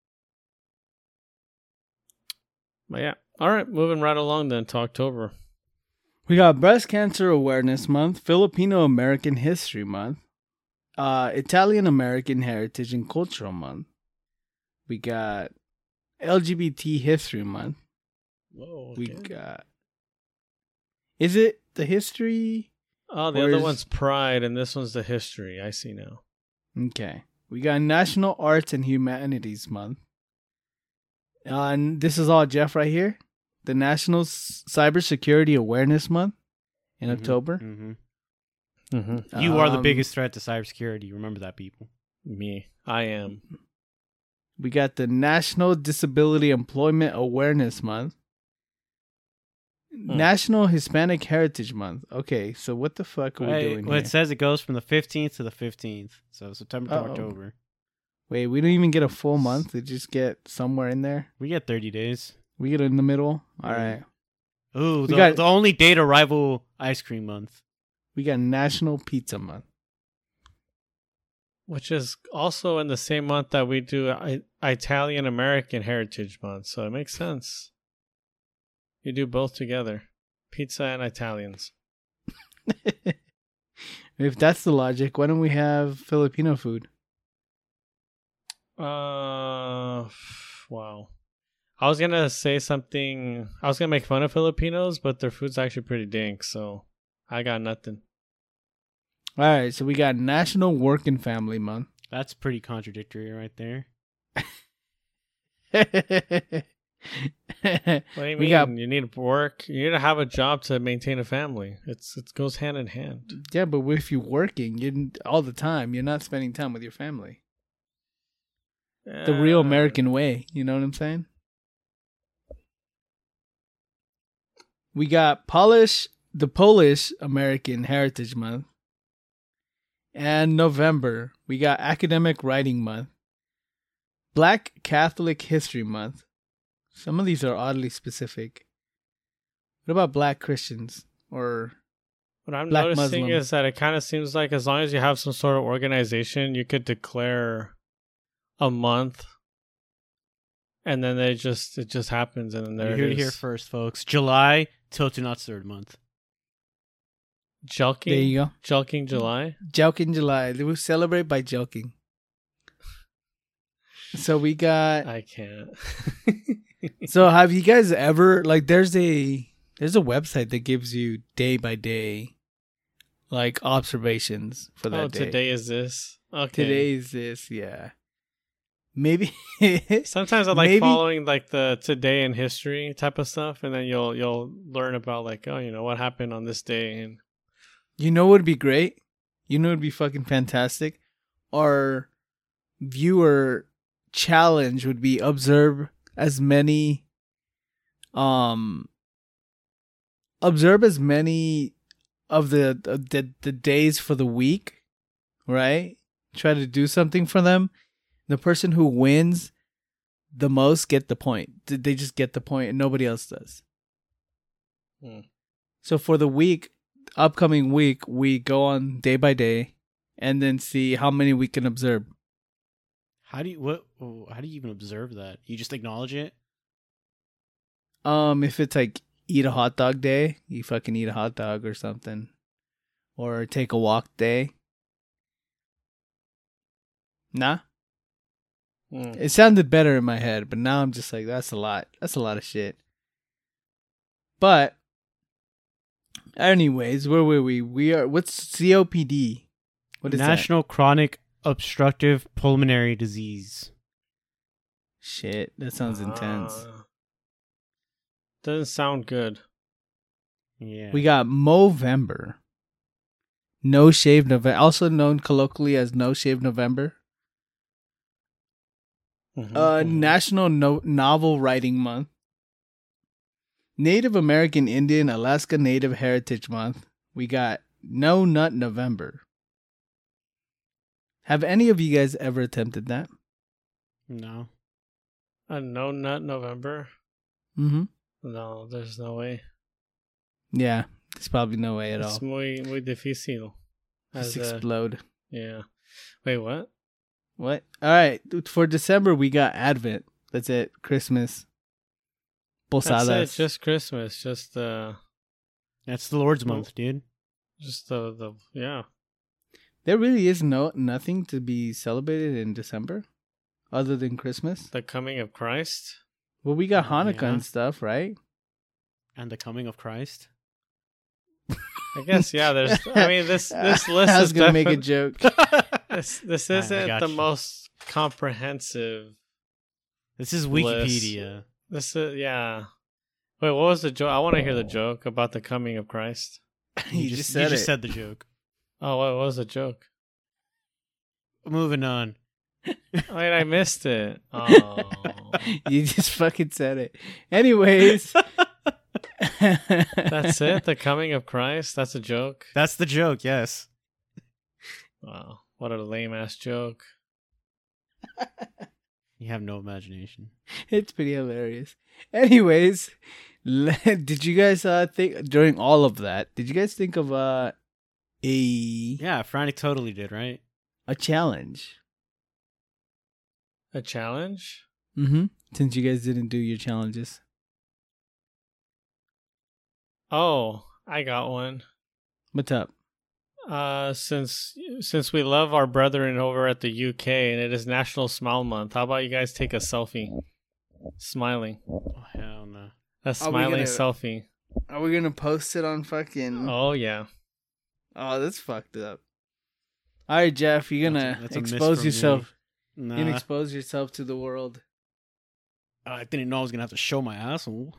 But yeah. All right. Moving right along then to October. We got Breast Cancer Awareness Month, Filipino American History Month, uh, Italian American Heritage and Cultural Month. We got L G B T History Month. Whoa. We okay. got. Is it the history? Oh, the or other is- one's Pride, and this one's the history. I see now. Okay. We got National Arts and Humanities Month. Uh, and this is all Jeff right here. The National S- Cybersecurity Awareness Month in Mhm, October. mhm. Mm-hmm. You are the Um, biggest threat to cybersecurity. Remember that, people. Me. I am. We got the National Disability Employment Awareness Month. National Hispanic Heritage Month. Okay, so what the fuck are we Right, doing well, here? it says it goes from the fifteenth to the fifteenth. So September to Uh-oh. October. Wait, we don't even get a full month. We just get somewhere in there. We get thirty days. We get in the middle. All Mhm. right. Ooh, We the, got- the only date arrival ice cream month. We got National Pizza Month. Which is also in the same month that we do I- Italian American Heritage Month. So it makes sense. You do both together. Pizza and Italians. If that's the logic, why don't we have Filipino food? Uh, wow. I was gonna say something. I was gonna make fun of Filipinos, but their food's actually pretty dank. So I got nothing. All right, so we got National Work and Family Month. That's pretty contradictory right there. What do you We mean? got- You need work. You need to have a job to maintain a family. It's it goes hand in hand. Yeah, but if you're working, you all the time, you're not spending time with your family. The real Uh, American way, you know what I'm saying? We got Polish, the Polish American Heritage Month. And November, we got Academic Writing Month. Black Catholic History Month. Some of these are oddly specific. What about Black Christians? Or What I'm Black noticing Muslim. is that it kind of seems like as long as you have some sort of organization, you could declare a month, and then they just it just happens, and then there You're here it to hear is. first, folks. July till to not third month. Jelking, there you go. Jelking July. Jelking July. They will celebrate by jelking. So we got. I can't. So have you guys ever like? There's a there's a website that gives you day by day, like observations for that oh, day. today is this. Okay. Today is this. Yeah. Maybe. Sometimes I like Maybe- following like the today in history type of stuff, and then you'll you'll learn about like oh you know what happened on this day, and You know what would be great? You know what would be fucking fantastic? Our viewer challenge would be observe as many um observe as many of the the, the days for the week, right? Try to do something for them. The person who wins the most get the point. They just get the point and nobody else does. Hmm. So for the week upcoming week, we go on day by day and then see how many we can observe. How do you what? How do you even observe that? You just acknowledge it. Um, if it's like eat a hot dog day, you fucking eat a hot dog or something, or take a walk day. Nah, Hmm. it sounded better in my head, but now I'm just like, that's a lot. That's a lot of shit. But, anyways, where were we? We are. What's C O P D? What is that? National Chronic Obstructive Pulmonary Disease. Shit, that sounds intense. Uh, doesn't sound good. Yeah. We got Movember. No Shave November, also known colloquially as No Shave November. Mhm, Uh, mhm. National no- Novel Writing Month. Native American Indian Alaska Native Heritage Month. We got No Nut November. Have any of you guys ever attempted that? No. A no nut November? Mm-hmm. No, there's no way. Yeah, there's probably no way at It's all. muy muy difícil. Just As a- explode. yeah. Wait, what? What? All right. For December, we got Advent. That's it. Christmas. Posadas. That's it. Just Christmas. Just uh, That's the Lord's month, dude. just the the yeah. There really is no nothing to be celebrated in December, other than Christmas. The coming of Christ. Well, we got Hanukkah Yeah. and stuff, right? And the coming of Christ. I guess yeah. There's. I mean, this this list I was is gonna make a definite- joke. This this I isn't got the you. most comprehensive. This is List. Wikipedia. This is yeah. Wait, what was the joke? I want to hear the joke about the coming of Christ. You just said you just it. said the joke. Oh, what was the joke? Moving on. Wait, I missed it. Oh, You just fucking said it. Anyways, that's it. The coming of Christ. That's a joke. That's the joke, yes. Wow, what a lame ass joke. You have no imagination. It's pretty hilarious. Anyways, le- did you guys uh think during all of that? Did you guys think of uh a Yeah, Frantic totally did, right? a challenge? A challenge? Mm-hmm. Since you guys didn't do your challenges. Oh, I got one. What's up? Uh, since since we love our brethren over at the U K and it is National Smile Month, how about you guys take a selfie, smiling, Oh, hell no. a Are we smiling gonna- selfie? Are we gonna post it on fucking? Oh yeah. Oh, that's fucked up. All right, Jeff, you're That's gonna a- that's a miss expose from yourself. Nah, You're gonna expose yourself to the world. I didn't know I was gonna have to show my asshole.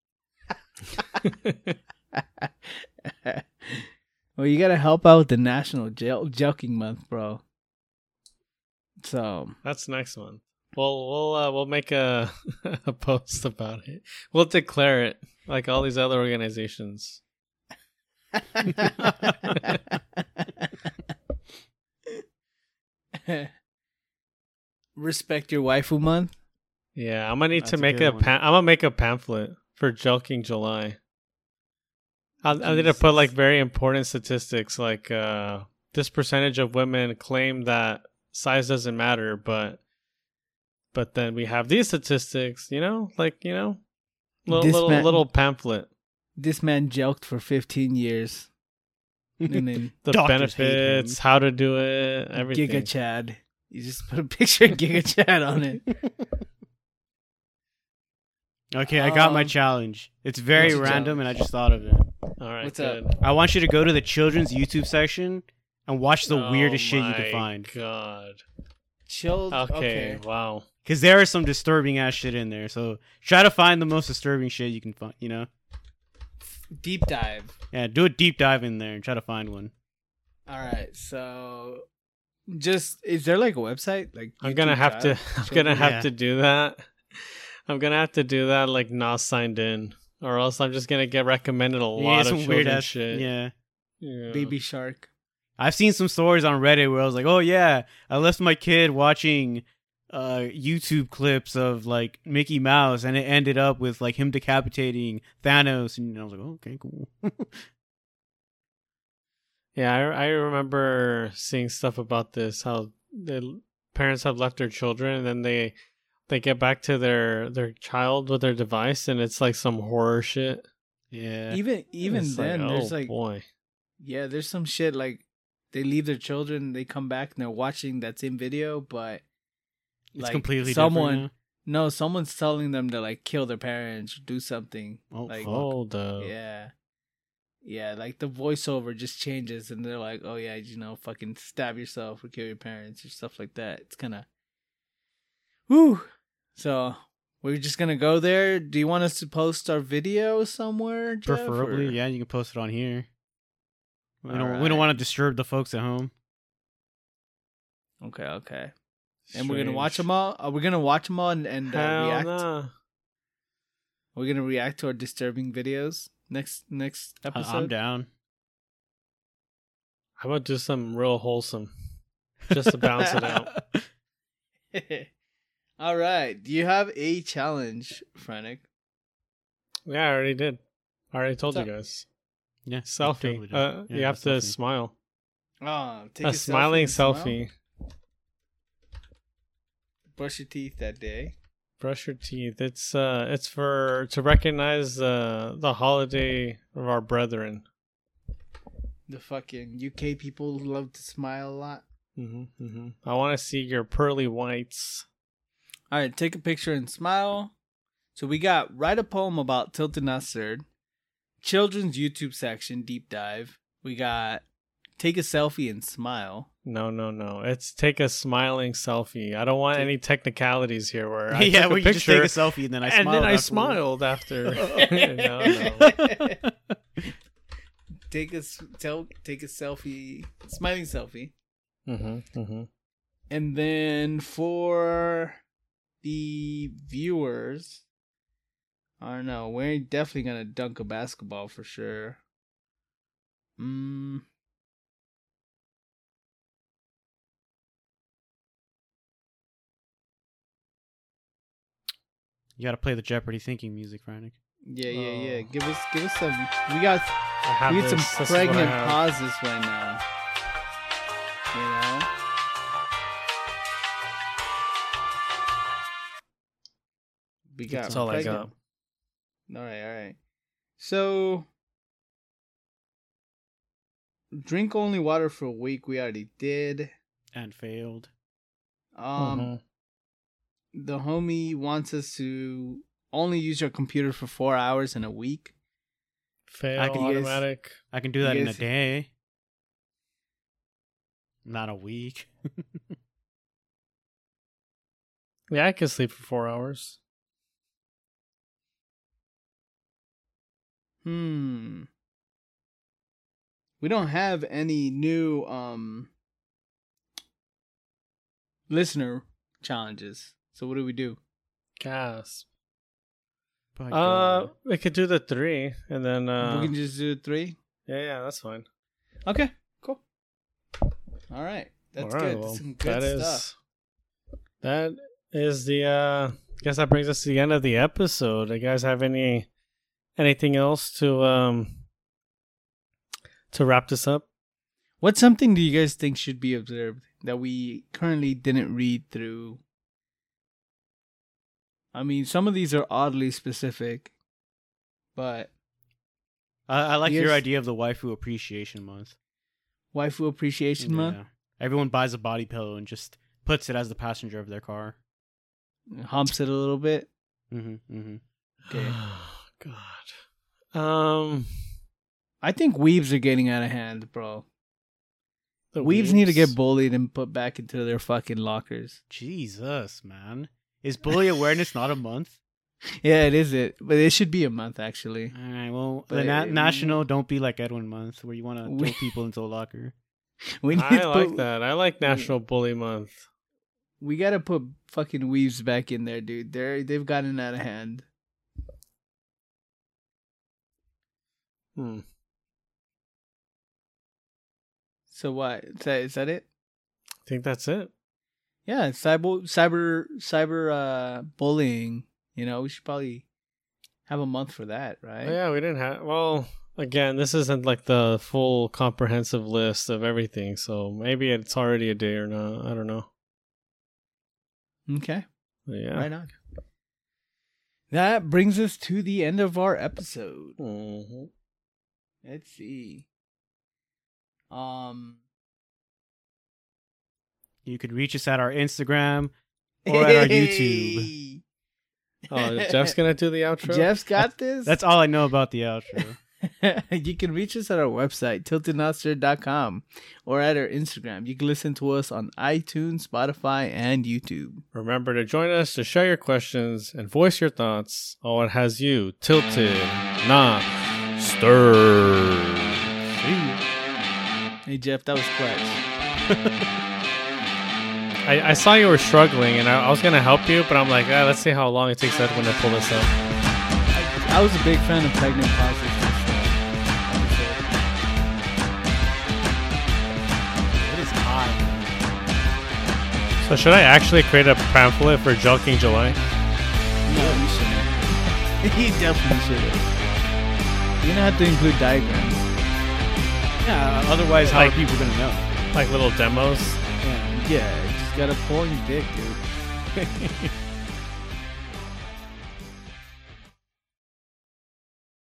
Well, you gotta help out with the National Jel- Joking Month, bro. So That's next month. We'll we'll uh, we'll make a a post about it. We'll declare it like all these other organizations. Respect your waifu month. Yeah, I'm gonna need That's to a make good a one. pa- I'm gonna make a pamphlet for Joking July. I'll, I need to put like very important statistics, like uh, this percentage of women claim that size doesn't matter, but but then we have these statistics, you know, like you know, little This little, man- little pamphlet, This man joked for fifteen years, and then the Doctors hate him. benefits, how to do it, everything. Giga Chad. You just put a picture of Giga Chad on it. Okay, I got my Um, challenge. It's very what's your random, challenge? and I just thought of it. All right, What's good. up? I want you to go to the children's YouTube section and watch the Oh weirdest shit you my can find. God. Chilled. Okay, Okay. wow. Because there is some disturbing ass shit in there. So try to find the most disturbing shit you can find. You know, Deep dive. yeah, do a deep dive in there and try to find one. All right. So, just is there like a website? Like I'm gonna YouTube have to. Child- I'm gonna have Yeah. to do that. I'm gonna have to do that like not signed in, or else I'm just gonna get recommended a Yeah, lot of some children weird ass shit. Yeah, Yeah. Baby Shark. I've seen some stories on Reddit where I was like, oh yeah, I left my kid watching uh YouTube clips of like Mickey Mouse, and it ended up with like him decapitating Thanos, and I was like, oh, okay, cool. Yeah, I I remember seeing stuff about this. How the parents have left their children, and then they they get back to their their child with their device, and it's like some horror shit. Yeah, Even even It's then, like, there's oh, like boy. yeah, there's some shit like they leave their children, they come back and they're watching that same video, but it's like completely someone different no, someone's telling them to like kill their parents or do something. now. Oh, like fuck. Hold up. yeah. Yeah, like the voiceover just changes and they're like, oh yeah, you know, fucking stab yourself or kill your parents or stuff like that. It's kind of whew. So we're just gonna go there. Do you want us to post our video somewhere, Jeff, Preferably, or- yeah, you can post it on here. We don't, we Alright. don't want to disturb the folks at home. Okay, okay. and we're gonna watch Strange. them all. Are we gonna watch them all and, and uh, Hell react? nah. We're gonna react to our disturbing videos next next I- episode. I'm down. How about do something real wholesome, just to bounce it out? All right. Do you have a challenge, Frantic? Yeah, I already did. I already told What's you up? guys. Yeah, Selfie. totally did. uh, Yeah, you have to selfie. smile. Oh, take A, a, selfie smiling and smile. selfie. Brush your teeth that day. Brush your teeth. It's uh, it's for to recognize uh, the holiday of our brethren. The fucking U K people love to smile a lot. Mm-hmm, mm-hmm. I want to see your pearly whites. All right, take a picture and smile. So we got write a poem about Tilted Not Stirred, children's YouTube section deep dive. We got take a selfie and smile. No, no, no. It's take a smiling selfie. I don't want any technicalities here where I yeah, took where a you just take picture a selfie and then I and smiled then I afterwards. smiled after. no, no. Take a s- tell take a selfie, smiling selfie, Mm-hmm, mm-hmm. and then for the viewers, I don't know. We're definitely gonna dunk a basketball for sure. Mm. You gotta play the Jeopardy thinking music, Frantic. Yeah, yeah, yeah. Oh. Give us, give us some. We got, I have we get some this. This is what I pregnant have. pauses right now. You know. We got. That's all I pregnant. All right, all right. So, drink only water for a week. We already did. And failed. Um, Mhm. the homie wants us to only use your computer for four hours in a week. Fail I can- you guys- automatic. I can do that in a guys- day. Not a week. Yeah, I can sleep for four hours. Hmm. We don't have any new um listener challenges. So what do we do? Gasp. But, Uh, we could do the three, and then uh, we can just do three. yeah, yeah, that's fine. Okay, cool. All right, that's All right, good. well, That's some good that stuff. is that is the. uh I guess that brings us to the end of the episode. Do you guys have any anything else to um to wrap this up? What's something do you guys think should be observed that we currently didn't read through? I mean, some of these are oddly specific, but I, I like your Yes. idea of the waifu appreciation month. waifu appreciation month Yeah. Everyone buys a body pillow and just puts it as the passenger of their car. humps it a little bit. Mm-hmm, mm-hmm. Okay. God. Um, I think weaves are getting out of hand, bro. the Weaves need to get weebs. bullied and put back into their fucking lockers. Jesus, man. Is bully awareness not a month? Yeah, it is it, but it should be a month actually. All right, well, But the na- it- national Don't Be Like Edwin month, where you want to We- throw people into a locker. We need I to like put, that. I like National Bully Month. We gotta put fucking weaves back in there, dude. They're they've gotten out of hand. Hmm. So what? Is that, is that it? I think that's it. Yeah, cyber cyber cyber uh bullying. You know, we should probably have a month for that, right? Oh, yeah, we didn't have. Well, again, this isn't like the full comprehensive list of everything, so maybe it's already a day or not. I don't know. Okay. But yeah. Right on. That brings us to the end of our episode. Mhm. Let's see. Um. You could reach us at our Instagram or at our YouTube. Oh, Jeff's gonna do the outro. Jeff's got this. That's all I know about the outro. You can reach us at our website, tilted not stirred dot com, or at our Instagram. You can listen to us on iTunes, Spotify, and YouTube. Remember to join us to share your questions and voice your thoughts on what has you tilted, not stirred. Hey, Jeff, that was clutch. I, I saw you were struggling, and I, I was gonna help you, but I'm like, ah, let's see how long it takes Edwin to pull this up. I was a big fan of pregnant pauses. It is hot. So should I actually create a pamphlet for Joking July? No, you shouldn't. You definitely shouldn't. You're gonna have to include diagrams. Yeah, otherwise, how Like- are people gonna know? Like little demos? Yeah, yeah. Just gotta pull your dick, dude.